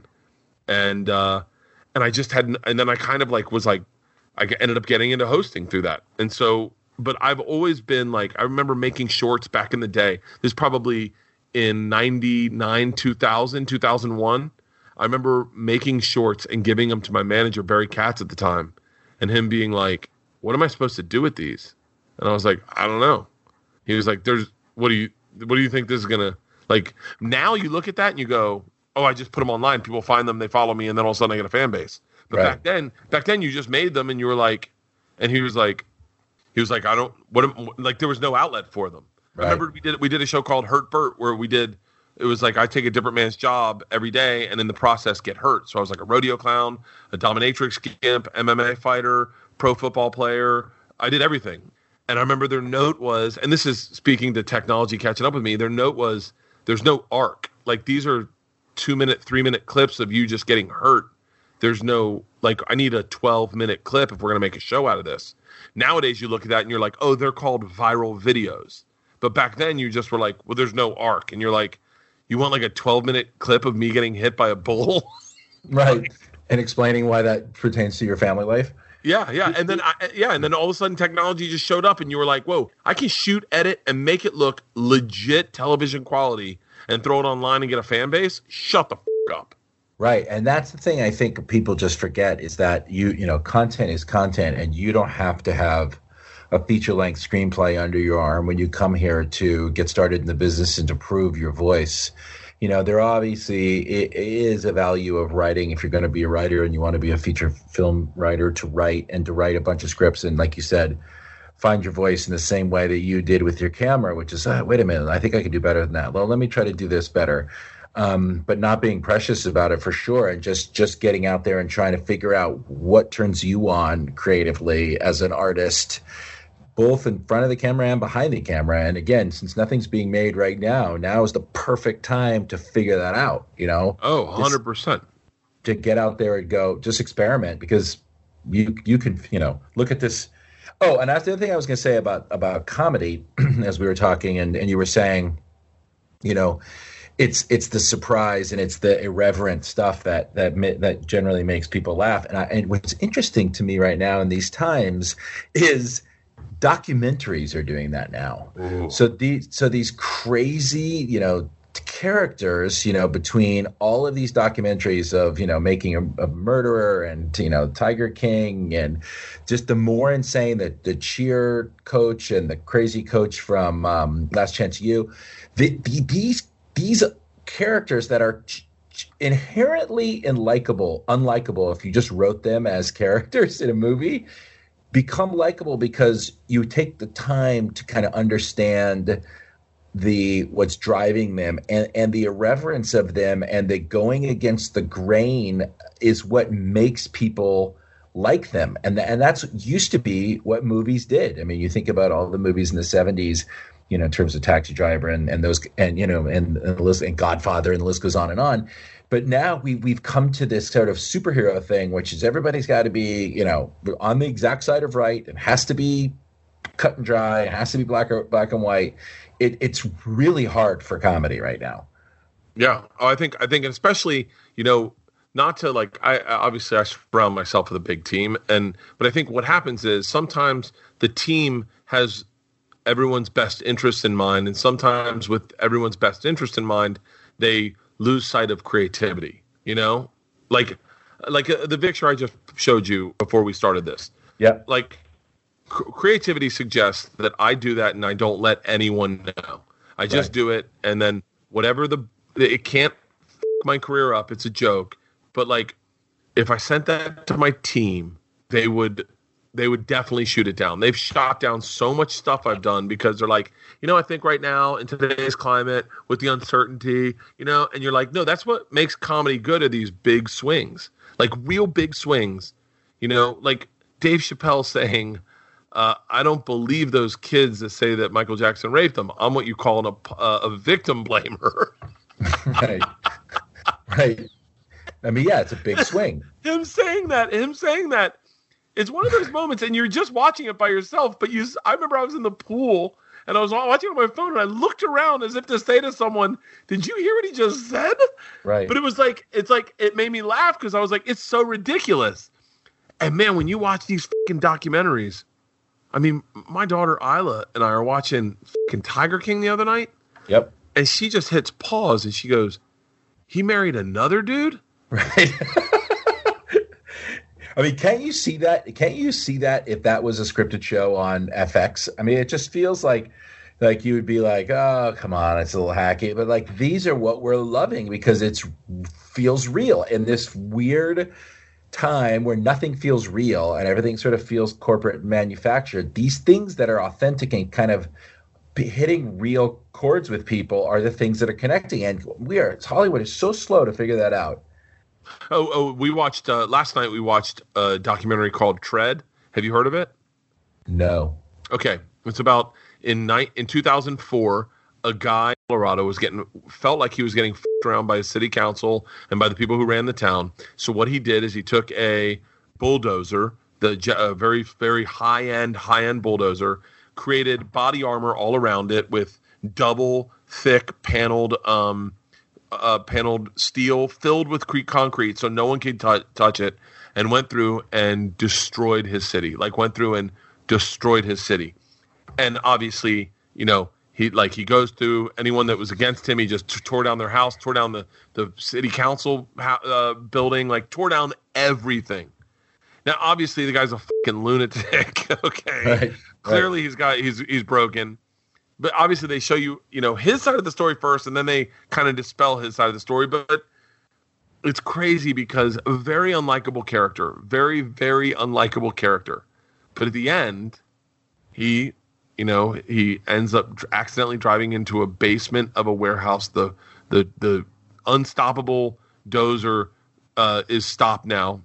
And uh, and I just hadn't. And then I kind of like was like, I ended up getting into hosting through that. And so, but I've always been like, I remember making shorts back in the day. This is probably in ninety-nine, two thousand, two thousand one. I remember making shorts and giving them to my manager, Barry Katz, at the time, and him being like, "What am I supposed to do with these?" And I was like, "I don't know." He was like, "There's what do you what do you think this is gonna like?" Now you look at that and you go, "Oh, I just put them online. People find them, they follow me, and then all of a sudden I get a fan base." But right. back then, back then you just made them, and you were like, and he was like, he was like, "I don't what am, like." There was no outlet for them. Right. I remember we did we did a show called Hurt Burt where we did. It was like I take a different man's job every day and in the process get hurt. So I was like a rodeo clown, a dominatrix gimp, M M A fighter, pro football player. I did everything. And I remember their note was, and this is speaking to technology catching up with me, their note was, there's no arc. Like these are two minute, three minute clips of you just getting hurt. There's no, like I need a twelve minute clip if we're going to make a show out of this. Nowadays you look at that and you're like, oh, they're called viral videos. But back then you just were like, well, there's no arc. And you're like, you want like a twelve minute clip of me getting hit by a bull? Right. And explaining why that pertains to your family life? Yeah, yeah. And then, I, yeah, and then all of a sudden technology just showed up and you were like, whoa, I can shoot, edit, and make it look legit television quality and throw it online and get a fan base? Shut the f*** up. Right. And that's the thing I think people just forget is that, you you know, content is content, and you don't have to have a feature-length screenplay under your arm when you come here to get started in the business and to prove your voice. You know, there obviously it is a value of writing if you're going to be a writer and you want to be a feature film writer, to write and to write a bunch of scripts. And like you said, find your voice in the same way that you did with your camera, which is, oh, wait a minute, I think I could do better than that. Well, let me try to do this better. Um, but not being precious about it for sure, and just, just getting out there and trying to figure out what turns you on creatively as an artist, both in front of the camera and behind the camera. And again, since nothing's being made right now, now is the perfect time to figure that out, you know? Oh, one hundred percent. Just to get out there and go, just experiment, because you you can, you know, look at this. Oh, and that's the other thing I was going to say about, about comedy, as we were talking, and, and you were saying, you know, it's it's the surprise and it's the irreverent stuff that that that generally makes people laugh. And, I, and what's interesting to me right now in these times is documentaries are doing that now. Ooh. So these so these crazy, you know, characters, you know, between all of these documentaries of, you know, making a, a murderer and, you know, Tiger King, and just the more insane that the cheer coach and the crazy coach from um, Last Chance U, the, the, these these characters that are inherently unlikable, unlikable if you just wrote them as characters in a movie, become likable because you take the time to kind of understand the what's driving them, and, and the irreverence of them and the going against the grain is what makes people like them. And, and that's used to be what movies did. I mean, you think about all the movies in the seventies you know, in terms of Taxi Driver and, and those, and, you know, and, and, the list, and Godfather, and the list goes on and on. But now we, we've come to this sort of superhero thing, which is everybody's got to be, you know, on the exact side of right. It has to be cut and dry. It has to be black or black and white. It, it's really hard for comedy right now. Yeah. Oh, I think, I think, especially, you know, not to like, I obviously I surround myself with a big team. And, but I think what happens is sometimes the team has everyone's best interest in mind. And sometimes with everyone's best interest in mind, they lose sight of creativity, you know, like, like uh, the picture I just showed you before we started this. Yeah. Like c- creativity suggests that I do that and I don't let anyone know. I just right. do it. And then whatever the, it can't f- my career up. It's a joke. But like, if I sent that to my team, they would, they would definitely shoot it down. They've shot down so much stuff I've done because they're like, you know, I think right now in today's climate with the uncertainty, you know, and you're like, no, that's what makes comedy good are these big swings, like real big swings, you know, like Dave Chappelle saying, uh, I don't believe those kids that say that Michael Jackson raped them. I'm what you call an, a, a victim blamer. Right. Right. I mean, yeah, it's a big swing. Him saying that, him saying that. It's one of those moments, and you're just watching it by yourself. But you, I remember I was in the pool, and I was watching on my phone, and I looked around as if to say to someone, "Did you hear what he just said?" Right. But it was like, it's like it made me laugh because I was like, it's so ridiculous. And man, when you watch these fucking documentaries, I mean, my daughter Isla and I are watching fucking Tiger King the other night. Yep. And she just hits pause, and she goes, "He married another dude?" Right. I mean, can't you see that? Can't you see that if that was a scripted show on F X? I mean, it just feels like, like you would be like, oh, come on, it's a little hacky. But like, these are what we're loving because it's feels real in this weird time where nothing feels real and everything sort of feels corporate manufactured. These things that are authentic and kind of hitting real chords with people are the things that are connecting. And we are, Hollywood is so slow to figure that out. Oh, oh, we watched uh, last night. We watched a documentary called Tread. Have you heard of it? No. Okay, it's about in night in two thousand four. A guy in Colorado was getting felt like he was getting f***ed around by his city council and by the people who ran the town. So what he did is he took a bulldozer, the a very very high end high end bulldozer, created body armor all around it with double thick paneled. Um, Uh, paneled steel filled with concrete so no one could t- touch it, and went through and destroyed his city. Like went through and destroyed his city. And obviously, you know, he like he goes through anyone that was against him. He just t- tore down their house, tore down the, the city council uh, building, like tore down everything. Now, obviously, the guy's a fucking lunatic. Okay, right, clearly right. he's got he's he's broken. But obviously they show you, you know, his side of the story first, and then they kind of dispel his side of the story. But it's crazy because a very unlikable character, very, very unlikable character. But at the end, he, you know, he ends up accidentally driving into a basement of a warehouse. The the the unstoppable dozer uh, is stopped now.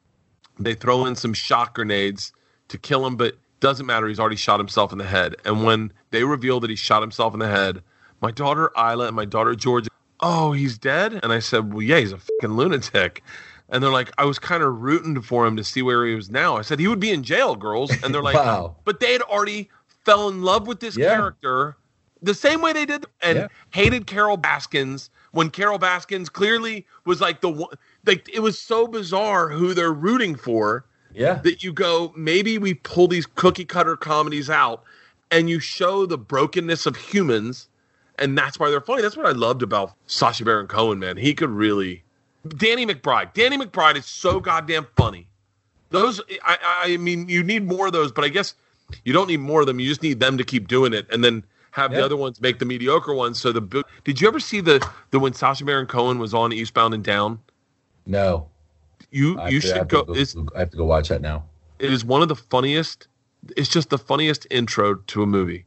They throw in some shot grenades to kill him, but doesn't matter. He's already shot himself in the head. And when they reveal that he shot himself in the head, my daughter Isla and my daughter Georgia, oh, he's dead? And I said, well, yeah, he's a fucking lunatic. And they're like, I was kind of rooting for him to see where he was now. I said, he would be in jail, girls. And they're like, wow. But they had already fell in love with this yeah. character the same way they did and yeah. hated Carol Baskins when Carol Baskins clearly was like the one, like it was so bizarre who they're rooting for. Yeah. That you go, maybe we pull these cookie cutter comedies out and you show the brokenness of humans, and that's why they're funny. That's what I loved about Sacha Baron Cohen, man. He could really. Danny McBride. Danny McBride is so goddamn funny. Those, I, I mean, you need more of those, but I guess you don't need more of them. You just need them to keep doing it and then have yeah. the other ones make the mediocre ones. So the did you ever see the the when Sacha Baron Cohen was on Eastbound and Down? No. You you to, should I go. go It's, I have to go watch that now. It is one of the funniest. It's just the funniest intro to a movie.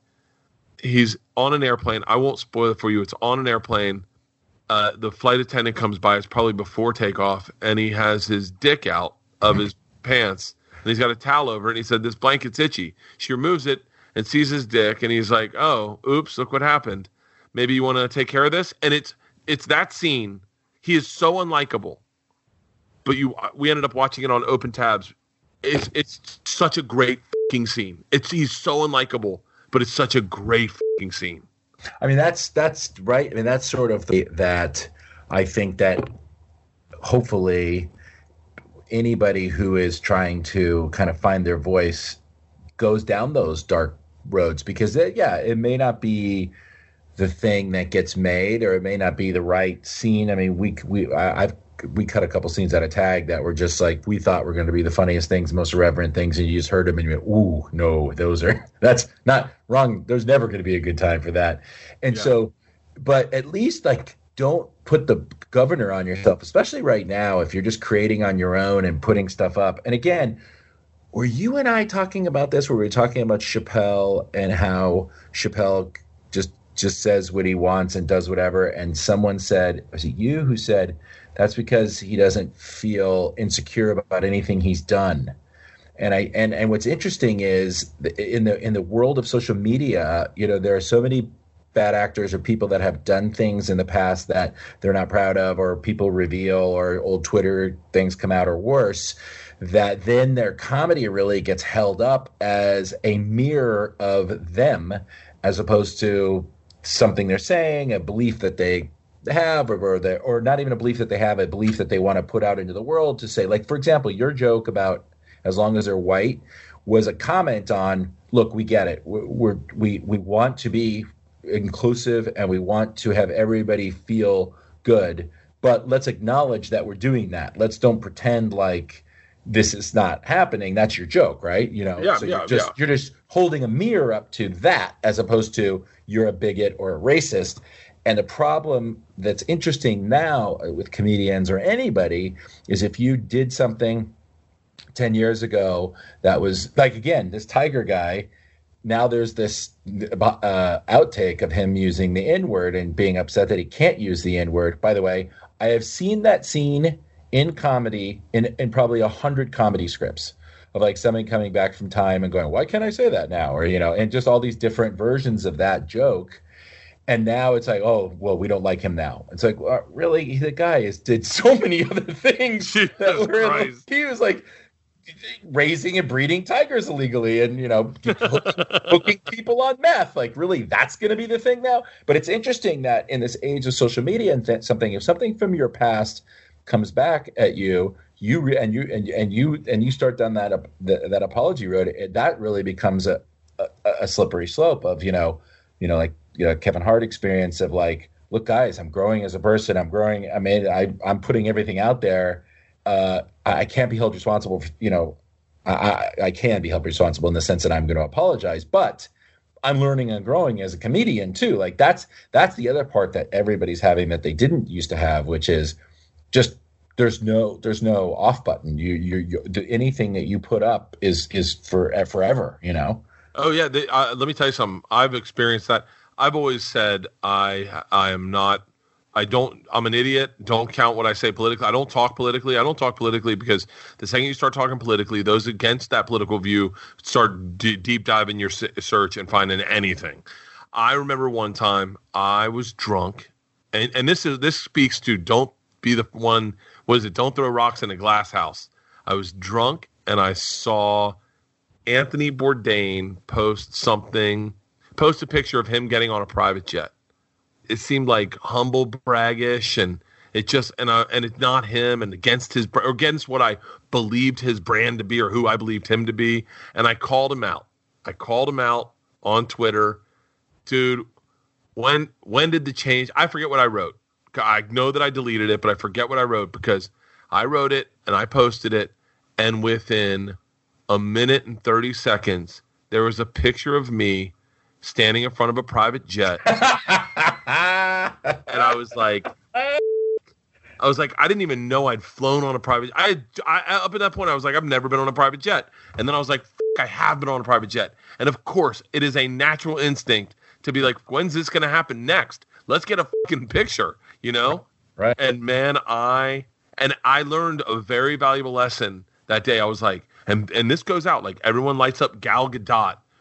He's on an airplane. I won't spoil it for you. It's on an airplane. Uh, the flight attendant comes by. It's probably before takeoff, and he has his dick out of his pants, and he's got a towel over it. And he said, "This blanket's itchy." She removes it, and sees his dick, and he's like, "Oh, oops, look what happened. Maybe you want to take care of this." And it's it's that scene. He is so unlikable, but you we ended up watching it on open tabs. It's it's such a great fucking scene. It's he's so unlikable, but it's such a great fucking scene. I mean, that's that's right. I mean, that's sort of the, that I think that hopefully anybody who is trying to kind of find their voice goes down those dark roads, because it, yeah, it may not be the thing that gets made, or it may not be the right scene. I mean, we we I, I've we cut a couple scenes out of Tag that were just like, we thought were going to be the funniest things, most irreverent things, and you just heard them and you went, ooh, no, those are, that's not wrong. There's never going to be a good time for that. And yeah. so, but at least like, don't put the governor on yourself, especially right now, if you're just creating on your own and putting stuff up. And again, were you and I talking about this, where we were talking about Chappelle and how Chappelle just, just says what he wants and does whatever. And someone said, was it you who said, that's because he doesn't feel insecure about anything he's done. And I and, and what's interesting is in the in the world of social media, you know, there are so many bad actors or people that have done things in the past that they're not proud of, or people reveal, or old Twitter things come out, or worse, that then their comedy really gets held up as a mirror of them, as opposed to something they're saying, a belief that they have, or or, the, or not even a belief that they have, a belief that they want to put out into the world to say, like, for example, your joke about as long as they're white was a comment on, look, we get it. We're, we're, we we want to be inclusive and we want to have everybody feel good, but let's acknowledge that we're doing that. Let's don't pretend like this is not happening. That's your joke, right? You know, yeah, so yeah, you're just yeah. you're just holding a mirror up to that, as opposed to you're a bigot or a racist. And the problem that's interesting now with comedians or anybody is if you did something ten years ago that was like, again, this Tiger guy, now there's this uh, outtake of him using the N-word and being upset that he can't use the N-word. By the way, I have seen that scene in comedy in, in probably a hundred comedy scripts of like somebody coming back from time and going, why can't I say that now? Or, you know, and just all these different versions of that joke. And now it's like, oh, well, we don't like him now. It's like, well, really? The guy is, did so many other things. That were in the, he was like raising and breeding tigers illegally and, you know, hooking people on meth. Like, really, that's going to be the thing now? But it's interesting that in this age of social media and th- something, if something from your past comes back at you, you re- and you and, and you and you start down that uh, the, that apology road, it, that really becomes a, a a slippery slope of, you know, you know, like, you know, Kevin Hart experience of like, look, guys, I'm growing as a person. I'm growing. I mean, I, I'm putting everything out there. Uh, I can't be held responsible for, you know, I, I, I can be held responsible in the sense that I'm going to apologize, but I'm learning and growing as a comedian too. Like that's, that's the other part that everybody's having that they didn't used to have, which is just, there's no, there's no off button. You, you, you anything that you put up is, is for forever, you know? Oh yeah. They, uh, let me tell you something. I've experienced that. I've always said I I am not I don't I'm an idiot. Don't count what I say politically. I don't talk politically. I don't talk politically because the second you start talking politically, those against that political view start d- deep diving your search and finding anything. I remember one time I was drunk, and, and this is this speaks to don't be the one. What is it? Don't throw rocks in a glass house. I was drunk and I saw Anthony Bourdain post something. Post a picture of him getting on a private jet. It seemed like humble braggish, and it just and I, and it's not him, and against his or against what I believed his brand to be or who I believed him to be. And I called him out. I called him out on Twitter, dude. When when did the change? I forget what I wrote. I know that I deleted it, but I forget what I wrote because I wrote it and I posted it, and within a minute and thirty seconds, there was a picture of me standing in front of a private jet. And I was like, I was like, I didn't even know I'd flown on a private I, I up at that point, I was like, I've never been on a private jet. And then I was like, I have been on a private jet. And of course, it is a natural instinct to be like, when's this going to happen next? Let's get a fucking picture, you know? Right. And man, I, and I learned a very valuable lesson that day. I was like, and, and this goes out, like everyone lights up Gal Gadot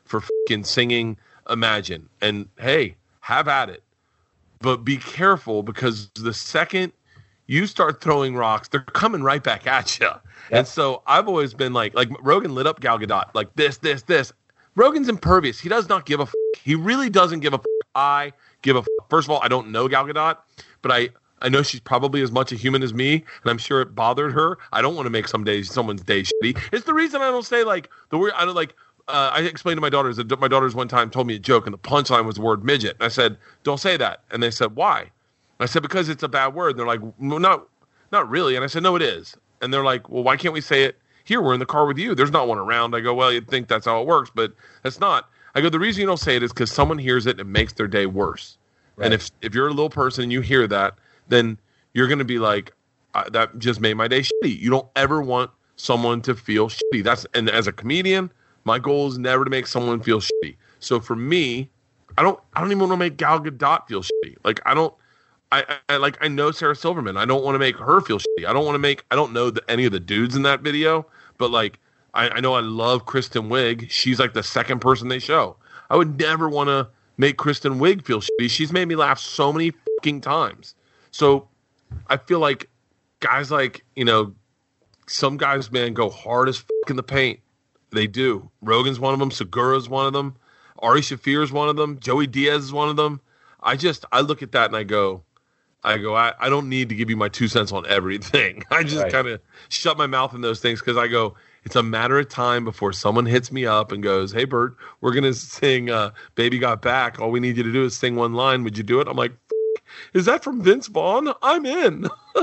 for fucking singing Imagine. And hey, have at it. But be careful, because the second you start throwing rocks, they're coming right back at you. Yep. And so I've always been like, like Rogan lit up Gal Gadot, like this, this, this. Rogan's impervious. He does not give a fuck. He really doesn't give a fuck. I give a fuck. First of all, I don't know Gal Gadot, but I, I know she's probably as much a human as me, and I'm sure it bothered her. I don't want to make some days someone's day shitty. It's the reason I don't say like the word. I don't like. Uh, I explained to my daughters that my daughters one time told me a joke, and the punchline was the word midget. And I said, "Don't say that." And they said, "Why?" I said, "Because it's a bad word." And they're like, "No, not, not really." And I said, "No, it is." And they're like, "Well, why can't we say it here? We're in the car with you. There's not one around." I go, "Well, you'd think that's how it works, but that's not." I go, "The reason you don't say it is because someone hears it and it makes their day worse." Right. And if if you're a little person and you hear that, then you're going to be like, uh, "That just made my day shitty." You don't ever want someone to feel shitty. That's and as a comedian, my goal is never to make someone feel shitty. So for me, I don't I don't even want to make Gal Gadot feel shitty. Like I don't I, I like I know Sarah Silverman. I don't want to make her feel shitty. I don't want to make I don't know the, any of the dudes in that video, but like I, I know I love Kristen Wiig. She's like the second person they show. I would never want to make Kristen Wiig feel shitty. She's made me laugh so many fucking times. So I feel like guys like, you know, some guys, man, go hard as fuck in the paint. They do. Rogan's one of them. Segura's one of them. Ari Shaffir is one of them. Joey Diaz is one of them. I just, I look at that and I go, I go, I, I don't need to give you my two cents on everything. I just right. kind of shut my mouth in those things because I go, it's a matter of time before someone hits me up and goes, "Hey, Bert, we're going to sing uh, Baby Got Back. All we need you to do is sing one line. Would you do it?" I'm like, is that from Vince Vaughn? I'm in.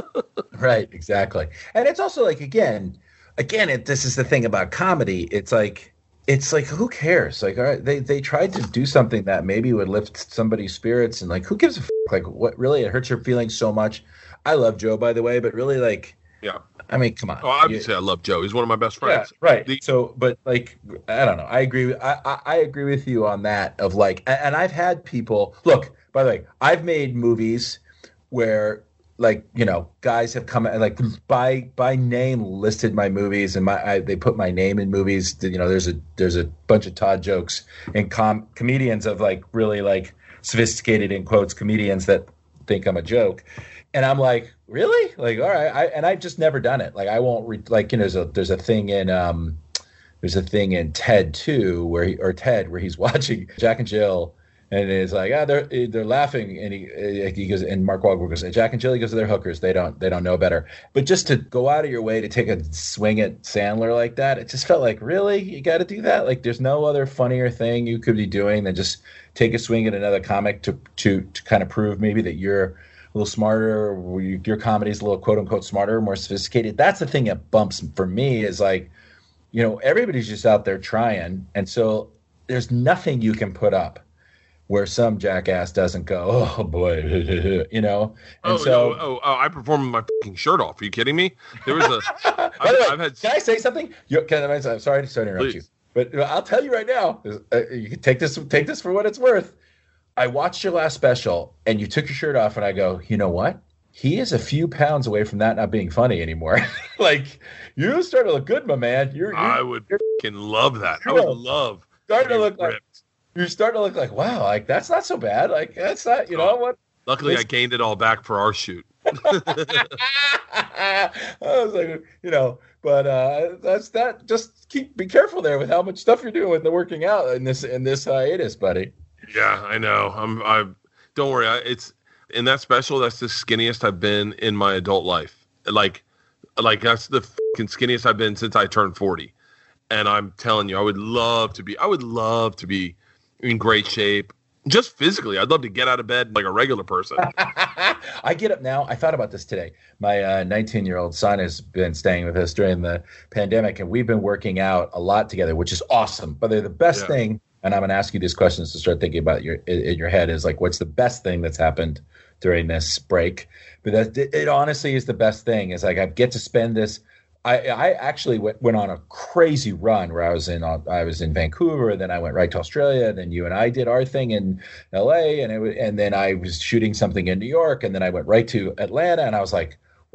Right, exactly. And it's also like, again, again, it, this is the thing about comedy. It's like, it's like, who cares? Like, all right, they, they tried to do something that maybe would lift somebody's spirits, and like, who gives a f-? Like, what really? It hurts your feelings so much. I love Joe, by the way, but really, like, yeah. I mean, come on. Oh, obviously, you, I love Joe. He's one of my best friends. Yeah, right. The, so, but like, I don't know. I agree. With, I, I I agree with you on that. Of like, and I've had people look. By the way, I've made movies where, like, you know, guys have come and like by by name listed my movies, and my I, they put my name in movies. You know, there's a there's a bunch of Todd jokes and com- comedians of like really like sophisticated in quotes comedians that think I'm a joke. And I'm like, really? Like, all right. I, and I've just never done it. Like, I won't re- like, you know, there's a, there's a thing in, um, there's a thing in Ted two where he, or Ted, where he's watching Jack and Jill and it's like, ah, they're, they're laughing. And he, he goes, and Mark Wahlberg goes, Jack and Jill, he goes, they're hookers. They don't, they don't know better. But just to go out of your way to take a swing at Sandler like that, it just felt like, really? You got to do that? Like, there's no other funnier thing you could be doing than just take a swing at another comic to, to, to kind of prove maybe that you're a little smarter, or your comedy's a little quote unquote smarter, more sophisticated. That's the thing that bumps for me is like, you know, everybody's just out there trying. And so there's nothing you can put up where some jackass doesn't go, oh boy, you know? And oh, so, no, oh, oh, I performed with my fucking shirt off. Are you kidding me? There was a, by I've, the way, I've had, can I say something? You, can I, I'm sorry, sorry to interrupt Please. you, but I'll tell you right now, uh, you can take this, take this for what it's worth. I watched your last special and you took your shirt off and I go, you know what? He is a few pounds away from that not being funny anymore. Like, you starting to look good, my man. You're, you're I would you're, fucking love that. I would love. Starting to look ripped. like, you're starting to look like, wow, like that's not so bad. Like that's not, you know oh, what? Luckily it's, I gained it all back for our shoot. I was like, you know, but uh, that's that. Just keep, be careful there with how much stuff you're doing with the working out in this, in this hiatus, buddy. Yeah, I know. I'm. I don't worry. I, it's in that special. That's the skinniest I've been in my adult life. Like, like that's the fucking skinniest I've been since I turned forty. And I'm telling you, I would love to be. I would love to be in great shape, just physically. I'd love to get out of bed like a regular person. I get up now. I thought about this today. My uh, nineteen-year-old son has been staying with us during the pandemic, and we've been working out a lot together, which is awesome. But they're the best yeah. thing. And I'm going to ask you these questions to start thinking about your in your head is like, what's the best thing that's happened during this break? But that, it, it honestly is the best thing is like I get to spend this. I, I actually went, went on a crazy run where I was in I was in Vancouver, then I went right to Australia, then you and I did our thing in L A, and it, and then I was shooting something in New York, and then I went right to Atlanta, and I was like,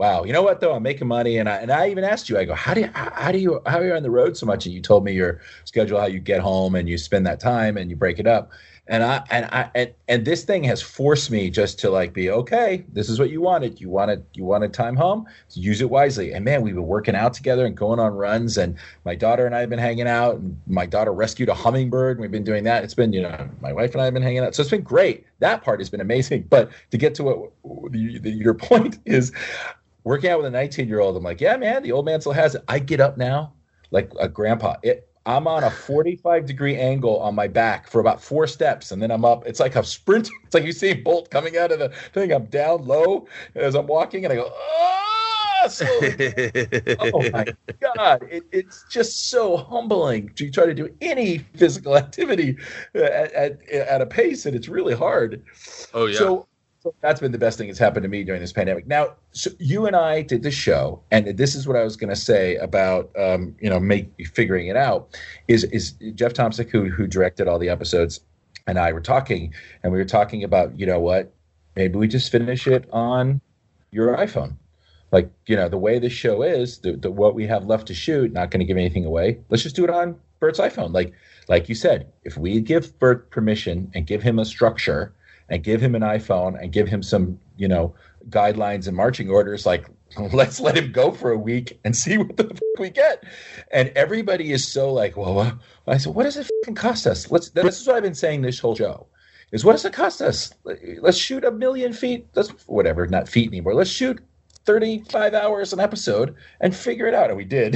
wow, you know what though? I'm making money. And I, and I even asked you, I go, how do you, how, how do you, how are you on the road so much? And you told me your schedule, how you get home and you spend that time and you break it up. And I, and I, and, and this thing has forced me just to like be, okay, this is what you wanted. You wanted, you wanted time home, use it wisely. And man, we've been working out together and going on runs, and my daughter and I have been hanging out, and my daughter rescued a hummingbird. And we've been doing that. It's been, you know, my wife and I have been hanging out. So it's been great. That part has been amazing. But to get to what the, the, your point is, working out with a nineteen year old, I'm like, yeah, man, the old man still has it. I get up now like a grandpa. It, I'm on a forty-five degree angle on my back for about four steps, and then I'm up. It's like a sprint. It's like you see Bolt coming out of the thing. I'm down low as I'm walking, and I go, ah, slowly. Oh my God. It, it's just so humbling to try to do any physical activity at, at, at a pace, and it's really hard. Oh, yeah. So, So that's been the best thing that's happened to me during this pandemic. Now, so you and I did the show, and this is what I was going to say about, um, you know, make figuring it out. Is is Jeff Thompson, who who directed all the episodes, and I were talking, and we were talking about, you know what, maybe we just finish it on your iPhone, like, you know, the way the show is, the, the what we have left to shoot, not going to give anything away. Let's just do it on Bert's iPhone, like like you said. If we give Bert permission and give him a structure, and give him an iPhone and give him some, you know, guidelines and marching orders, like, let's let him go for a week and see what the fuck we get. And everybody is so like, well, uh, I said, what does it fucking cost us? Let's, this is what I've been saying this whole show, is what does it cost us? Let's shoot a million feet. Let's, whatever, not feet anymore. Let's shoot thirty-five hours an episode and figure it out. And we did.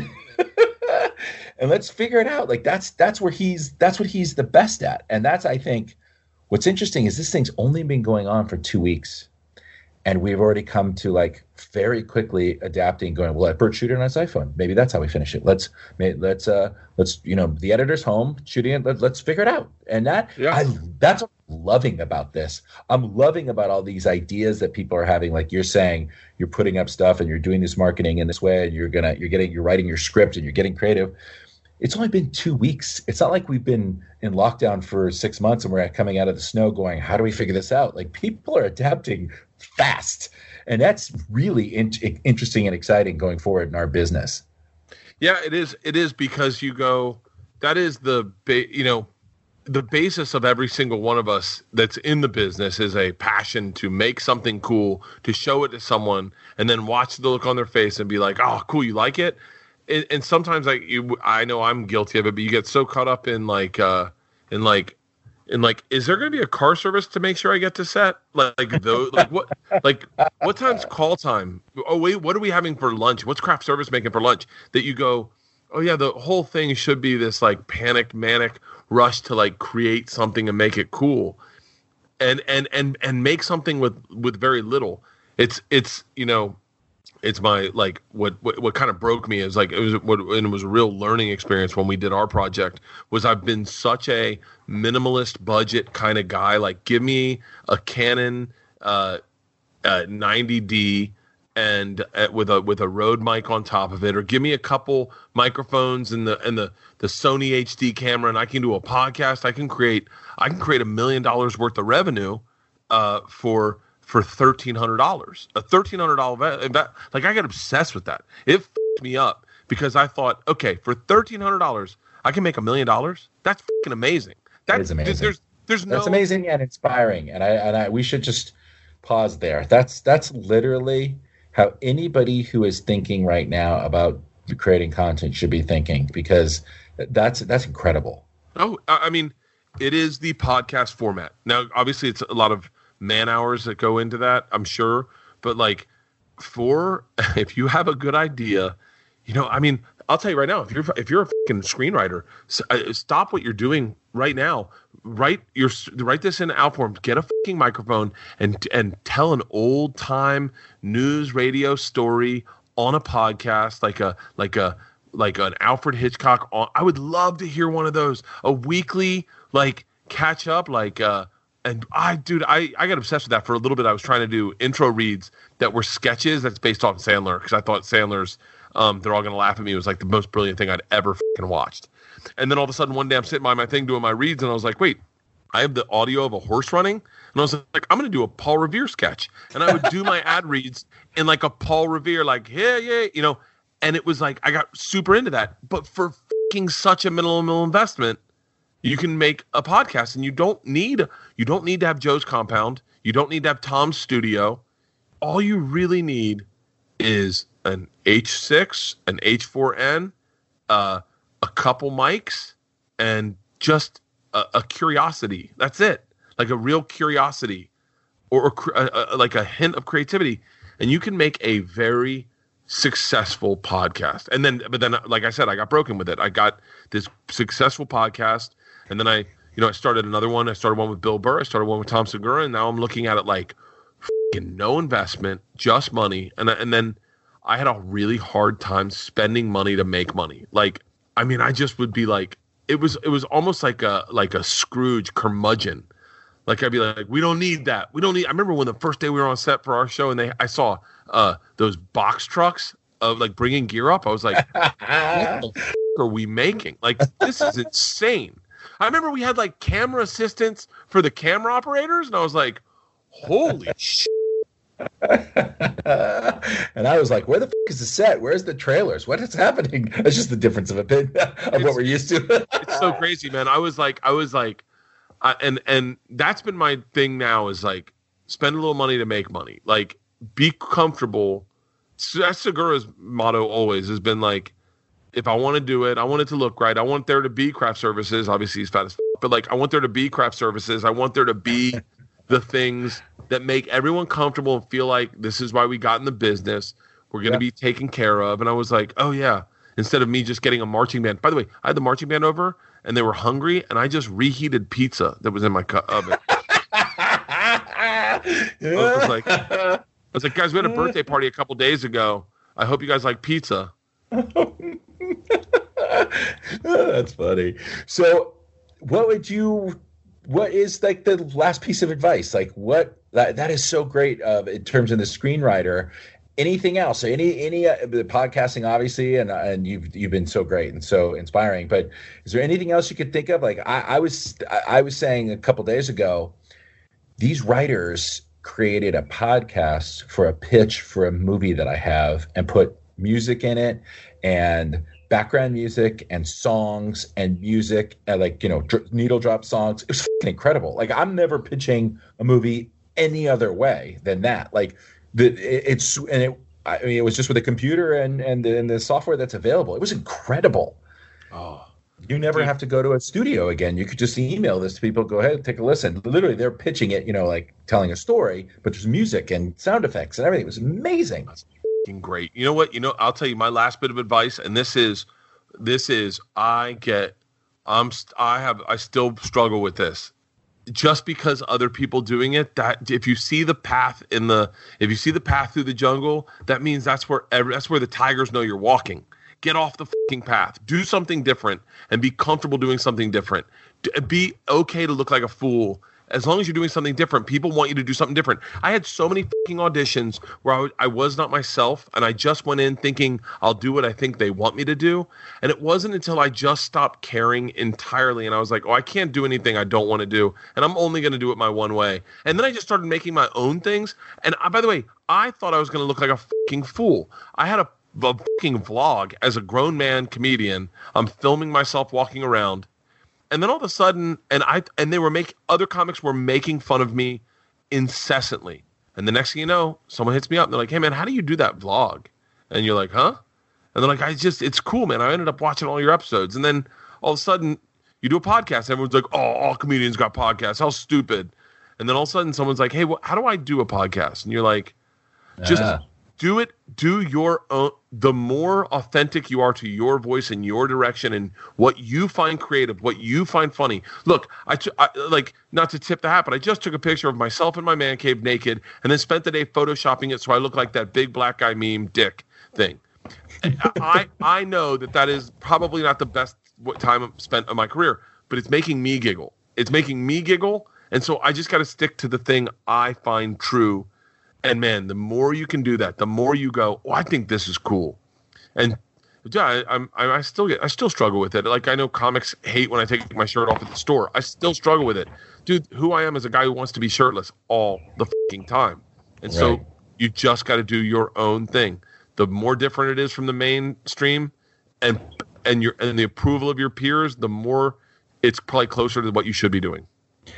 And let's figure it out. Like, that's, that's where he's, that's what he's the best at. And that's, I think, what's interesting is this thing's only been going on for two weeks, and we've already come to like very quickly adapting, going, well, let Bert shoot it on his iPhone. Maybe that's how we finish it. Let's, let's, uh, let's, you know, the editor's home shooting it. Let, let's figure it out. And that, yeah. I, that's what I'm loving about this. I'm loving about all these ideas that people are having. Like you're saying, you're putting up stuff and you're doing this marketing in this way, and you're gonna, you're getting, you're writing your script and you're getting creative. It's only been two weeks. It's not like we've been in lockdown for six months and we're coming out of the snow going, how do we figure this out? Like, people are adapting fast. And that's really in- interesting and exciting going forward in our business. Yeah, it is. It is, because you go, that is the, ba- you know, the basis of every single one of us that's in the business is a passion to make something cool, to show it to someone, and then watch the look on their face and be like, oh, cool, you like it? And, and sometimes, like, you, I know I'm guilty of it, but you get so caught up in like, uh, in like, in like, is there going to be a car service to make sure I get to set? Like, like those, like what, like what time's call time? Oh wait, what are we having for lunch? What's craft service making for lunch? That you go, oh yeah, the whole thing should be this like panicked, manic rush to like create something and make it cool, and and and and make something with with very little. It's it's you know. It's my, like, what, what what kind of broke me is, like, it was what, and it was a real learning experience when we did our project, was I've been such a minimalist budget kind of guy. Like, give me a Canon uh, uh, ninety D and uh, with a with a Rode mic on top of it, or give me a couple microphones and the and the the Sony H D camera, and I can do a podcast. I can create I can create a million dollars worth of revenue uh, for. for thirteen hundred dollars, a thirteen hundred dollars invest. Like, I got obsessed with that. It f***ed me up, because I thought, okay, for thirteen hundred dollars, I can make a million dollars. That's f***ing amazing. That is amazing. There's, there's no... That's amazing and inspiring. And I, and I, we should just pause there. That's, that's literally how anybody who is thinking right now about creating content should be thinking, because that's, that's incredible. Oh, I mean, it is the podcast format. Now, obviously, it's a lot of man hours that go into that, I'm sure, but like, for if you have a good idea, you know, I mean, I'll tell you right now, if you're if you're a fucking screenwriter, stop what you're doing right now. Write your write this in Outform. Get a fucking microphone and and tell an old time news radio story on a podcast, like a like a like an Alfred Hitchcock. On, I would love to hear one of those, a weekly like catch up, like uh. And I, dude, I, I got obsessed with that for a little bit. I was trying to do intro reads that were sketches that's based off Sandler, because I thought Sandler's, um, They're All Gonna Laugh at Me was like the most brilliant thing I'd ever fucking watched. And then all of a sudden one day I'm sitting by my thing doing my reads, and I was like, wait, I have the audio of a horse running. And I was like, I'm going to do a Paul Revere sketch. And I would do my ad reads in like a Paul Revere, like, yeah, yeah, you know. And it was like, I got super into that. But for fucking such a minimal investment, you can make a podcast, and you don't need you don't need to have Joe's Compound. You don't need to have Tom's studio. All you really need is an H six, an H four N, uh, a couple mics, and just a, a curiosity. That's it. Like a real curiosity, or, or a, a, like a hint of creativity, and you can make a very successful podcast. And then, but then, like I said, I got broken with it. I got this successful podcast. And then I, you know, I started another one. I started one with Bill Burr. I started one with Tom Segura. And now I'm looking at it like f***ing no investment, just money. And, and then I had a really hard time spending money to make money. Like, I mean, I just would be like, it was, it was almost like a, like a Scrooge curmudgeon. Like I'd be like, we don't need that. We don't need, I remember when the first day we were on set for our show and they, I saw uh, those box trucks of like bringing gear up. I was like, what the f- are we making? Like, this is insane. I remember we had like camera assistants for the camera operators, and I was like, holy shit. And I was like, where the f- is the set? Where's the trailers? What is happening? That's just the difference of opinion of it's, what we're used to. It's so crazy, man. I was like, I was like, I, and and that's been my thing now is like, spend a little money to make money. Like, be comfortable. So that's Segura's motto always has been like, if I want to do it, I want it to look right. I want there to be craft services. Obviously, he's fat as f***, but like, I want there to be craft services. I want there to be the things that make everyone comfortable and feel like this is why we got in the business. We're going to yeah. be taken care of. And I was like, oh, yeah. Instead of me just getting a marching band. By the way, I had the marching band over, and they were hungry, and I just reheated pizza that was in my cu- oven. I was like, I was like, guys, we had a birthday party a couple days ago. I hope you guys like pizza. That's funny. So what would you what is like the last piece of advice? Like what that that is so great uh, in terms of the screenwriter. Anything else? Any any uh, the podcasting obviously, and and you've you've been so great and so inspiring. But is there anything else you could think of? Like I, I was I was saying a couple days ago, these writers created a podcast for a pitch for a movie that I have and put music in it and background music and songs and music and like, you know, dr- needle drop songs. It was fucking incredible. Like I'm never pitching a movie any other way than that. Like the it, it's and it I mean it was just with a computer and and the, and the software that's available. It was incredible. Oh, you never dude. have to go to a studio again. You could just email this to people. Go ahead, take a listen. Literally, they're pitching it. You know, like telling a story, but there's music and sound effects and everything. It was amazing. That's great. You know what? You know, I'll tell you my last bit of advice, and this is, this is, I get, I'm, I have, I still struggle with this. Just because other people doing it, that if you see the path in the, if you see the path through the jungle, that means that's where every, that's where the tigers know you're walking. Get off the fucking path. Do something different and be comfortable doing something different. Be okay to look like a fool. As long as you're doing something different, people want you to do something different. I had so many fucking auditions where I, w- I was not myself, and I just went in thinking I'll do what I think they want me to do. And it wasn't until I just stopped caring entirely, and I was like, oh, I can't do anything I don't want to do, and I'm only going to do it my one way. And then I just started making my own things. And I, by the way, I thought I was going to look like a fucking fool. I had a, a fucking vlog as a grown man comedian. I'm filming myself walking around. And then all of a sudden, and I and they were making other comics were making fun of me incessantly. And the next thing you know, someone hits me up and they're like, "Hey man, how do you do that vlog?" And you're like, "Huh?" And they're like, "I just it's cool, man. I ended up watching all your episodes." And then all of a sudden, you do a podcast. Everyone's like, "Oh, all comedians got podcasts. How stupid!" And then all of a sudden, someone's like, "Hey, wh- how do I do a podcast?" And you're like, "Just." Uh. Do it, do your own, the more authentic you are to your voice and your direction and what you find creative, what you find funny. Look, I, t- I like, not to tip the hat, but I just took a picture of myself in my man cave naked and then spent the day photoshopping it so I look like that big black guy meme dick thing. I I know that that is probably not the best time spent of my career, but it's making me giggle. It's making me giggle, and so I just got to stick to the thing I find true. And man, the more you can do that, the more you go, oh, I think this is cool. And Yeah, I, I'm. I, I still get. I still struggle with it. Like I know comics hate when I take my shirt off at the store. I still struggle with it, dude. Who I am is a guy who wants to be shirtless all the fucking time, and right. so you just got to do your own thing. The more different it is from the mainstream, and and your and the approval of your peers, the more it's probably closer to what you should be doing.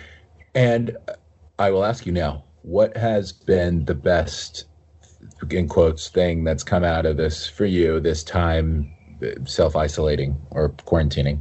And I will ask you now, what has been the best, in quotes, thing that's come out of this for you this time, self-isolating or quarantining?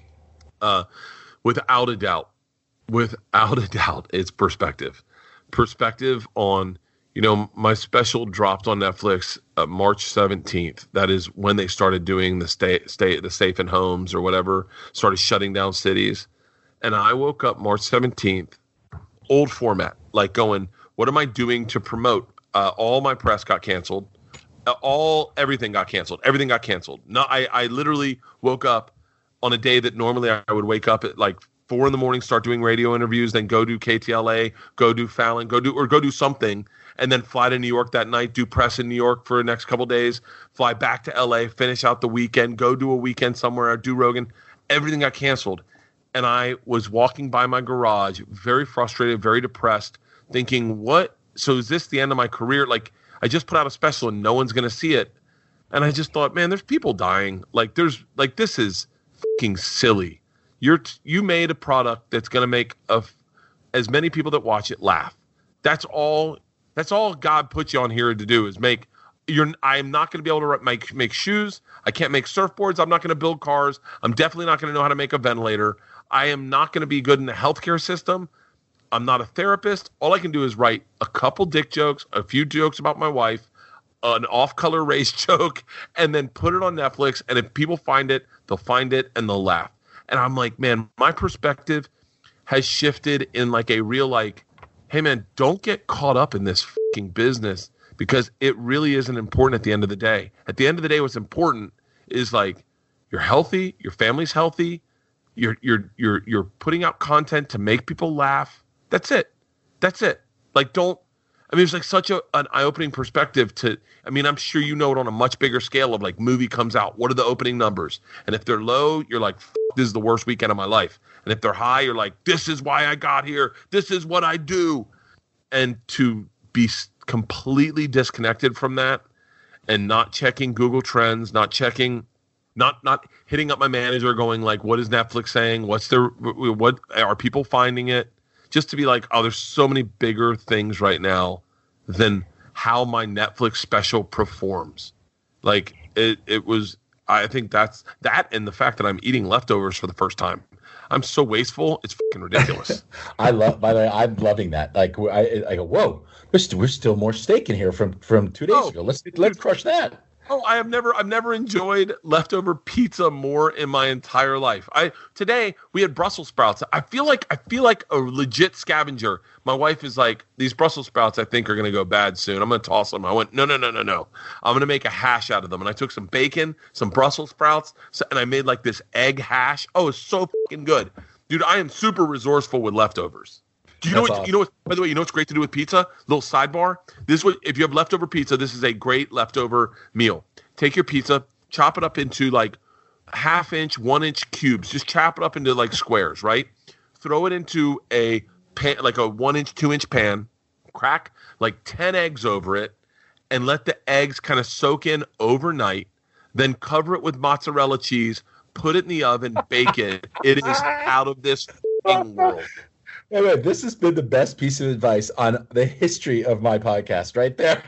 Uh, without a doubt, without a doubt, it's perspective. Perspective on, you know, my special dropped on Netflix uh, March seventeenth. That is when they started doing the stay, stay, the safe in homes or whatever, started shutting down cities. And I woke up March seventeenth, old format, like going, what am I doing to promote? Uh, all my press got canceled. Uh, all everything got canceled. Everything got canceled. No, I, I literally woke up on a day that normally I would wake up at like four in the morning, start doing radio interviews, then go do K T L A, go do Fallon, go do or go do something, and then fly to New York that night, do press in New York for the next couple of days, fly back to L A, finish out the weekend, go do a weekend somewhere, do Rogan. Everything got canceled. And I was walking by my garage, very frustrated, very depressed, thinking, what? So is this the end of my career? Like, I just put out a special and no one's going to see it. And I just thought, man, there's people dying. Like, there's, like, this is fucking silly. You're, t- you made a product that's going to make a, as many people that watch it laugh. That's all, that's all God put you on here to do is make, you're, I'm not going to be able to make, make shoes. I can't make surfboards. I'm not going to build cars. I'm definitely not going to know how to make a ventilator. I am not going to be good in the healthcare system. I'm not a therapist. All I can do is write a couple dick jokes, a few jokes about my wife, an off-color race joke, and then put it on Netflix. And if people find it, they'll find it and they'll laugh. And I'm like, man, my perspective has shifted in like a real like, hey, man, don't get caught up in this fucking business because it really isn't important at the end of the day. At the end of the day, what's important is like you're healthy, your family's healthy, You're you're you're you're putting out content to make people laugh. That's it. That's it. Like don't. I mean, it's like such a an eye-opening perspective to. I mean, I'm sure you know it on a much bigger scale of like movie comes out. What are the opening numbers? And if they're low, you're like, this is the worst weekend of my life. And if they're high, you're like, this is why I got here. This is what I do. And to be completely disconnected from that, and not checking Google Trends, not checking. Not not hitting up my manager going like, what is Netflix saying? What's their, what are people finding it? Just to be like, oh, there's so many bigger things right now than how my Netflix special performs. Like it, it was, I think that's that. And the fact that I'm eating leftovers for the first time. I'm so wasteful. It's fucking ridiculous. I love, by the way, I'm loving that. Like I, I go, whoa, we're still, we're still more steak in here from, from two days oh, ago. Let's, let's crush that. Oh, I have never, I've never enjoyed leftover pizza more in my entire life. I today we had Brussels sprouts. I feel like I feel like a legit scavenger. My wife is like, these Brussels sprouts I think are going to go bad soon. I'm going to toss them. I went, no, no, no, no, no. I'm going to make a hash out of them. And I took some bacon, some Brussels sprouts, and I made like this egg hash. Oh, it's so fucking good, dude. I am super resourceful with leftovers. Do you That's know what? Awesome. You know what? By the way, you know what's great to do with pizza? Little sidebar. This is what if you have leftover pizza. This is a great leftover meal. Take your pizza, chop it up into like half inch, one inch cubes. Just chop it up into like squares, right? Throw it into a pan, like a one inch, two inch pan. Crack like ten eggs over it, and let the eggs kind of soak in overnight. Then cover it with mozzarella cheese. Put it in the oven, bake it. It is out of this fucking world. Wait, wait, this has been the best piece of advice on the history of my podcast right there.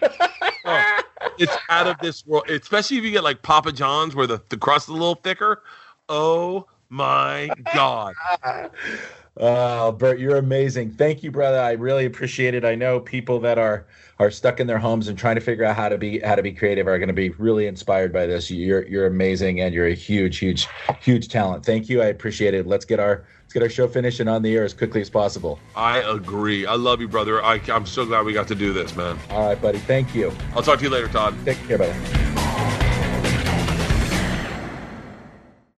Oh, it's out of this world, especially if you get like Papa John's where the, the crust is a little thicker. Oh, my God. Oh, Bert, you're amazing. Thank you, brother. I really appreciate it. I know people that are are stuck in their homes and trying to figure out how to be how to be creative are going to be really inspired by this. You're you're amazing, and you're a huge, huge, huge talent. Thank you. I appreciate it. Let's get our let's get our show finished and on the air as quickly as possible. I agree. I love you, brother. I, I'm so glad we got to do this, man. All right, buddy. Thank you. I'll talk to you later, Todd. Take care, buddy.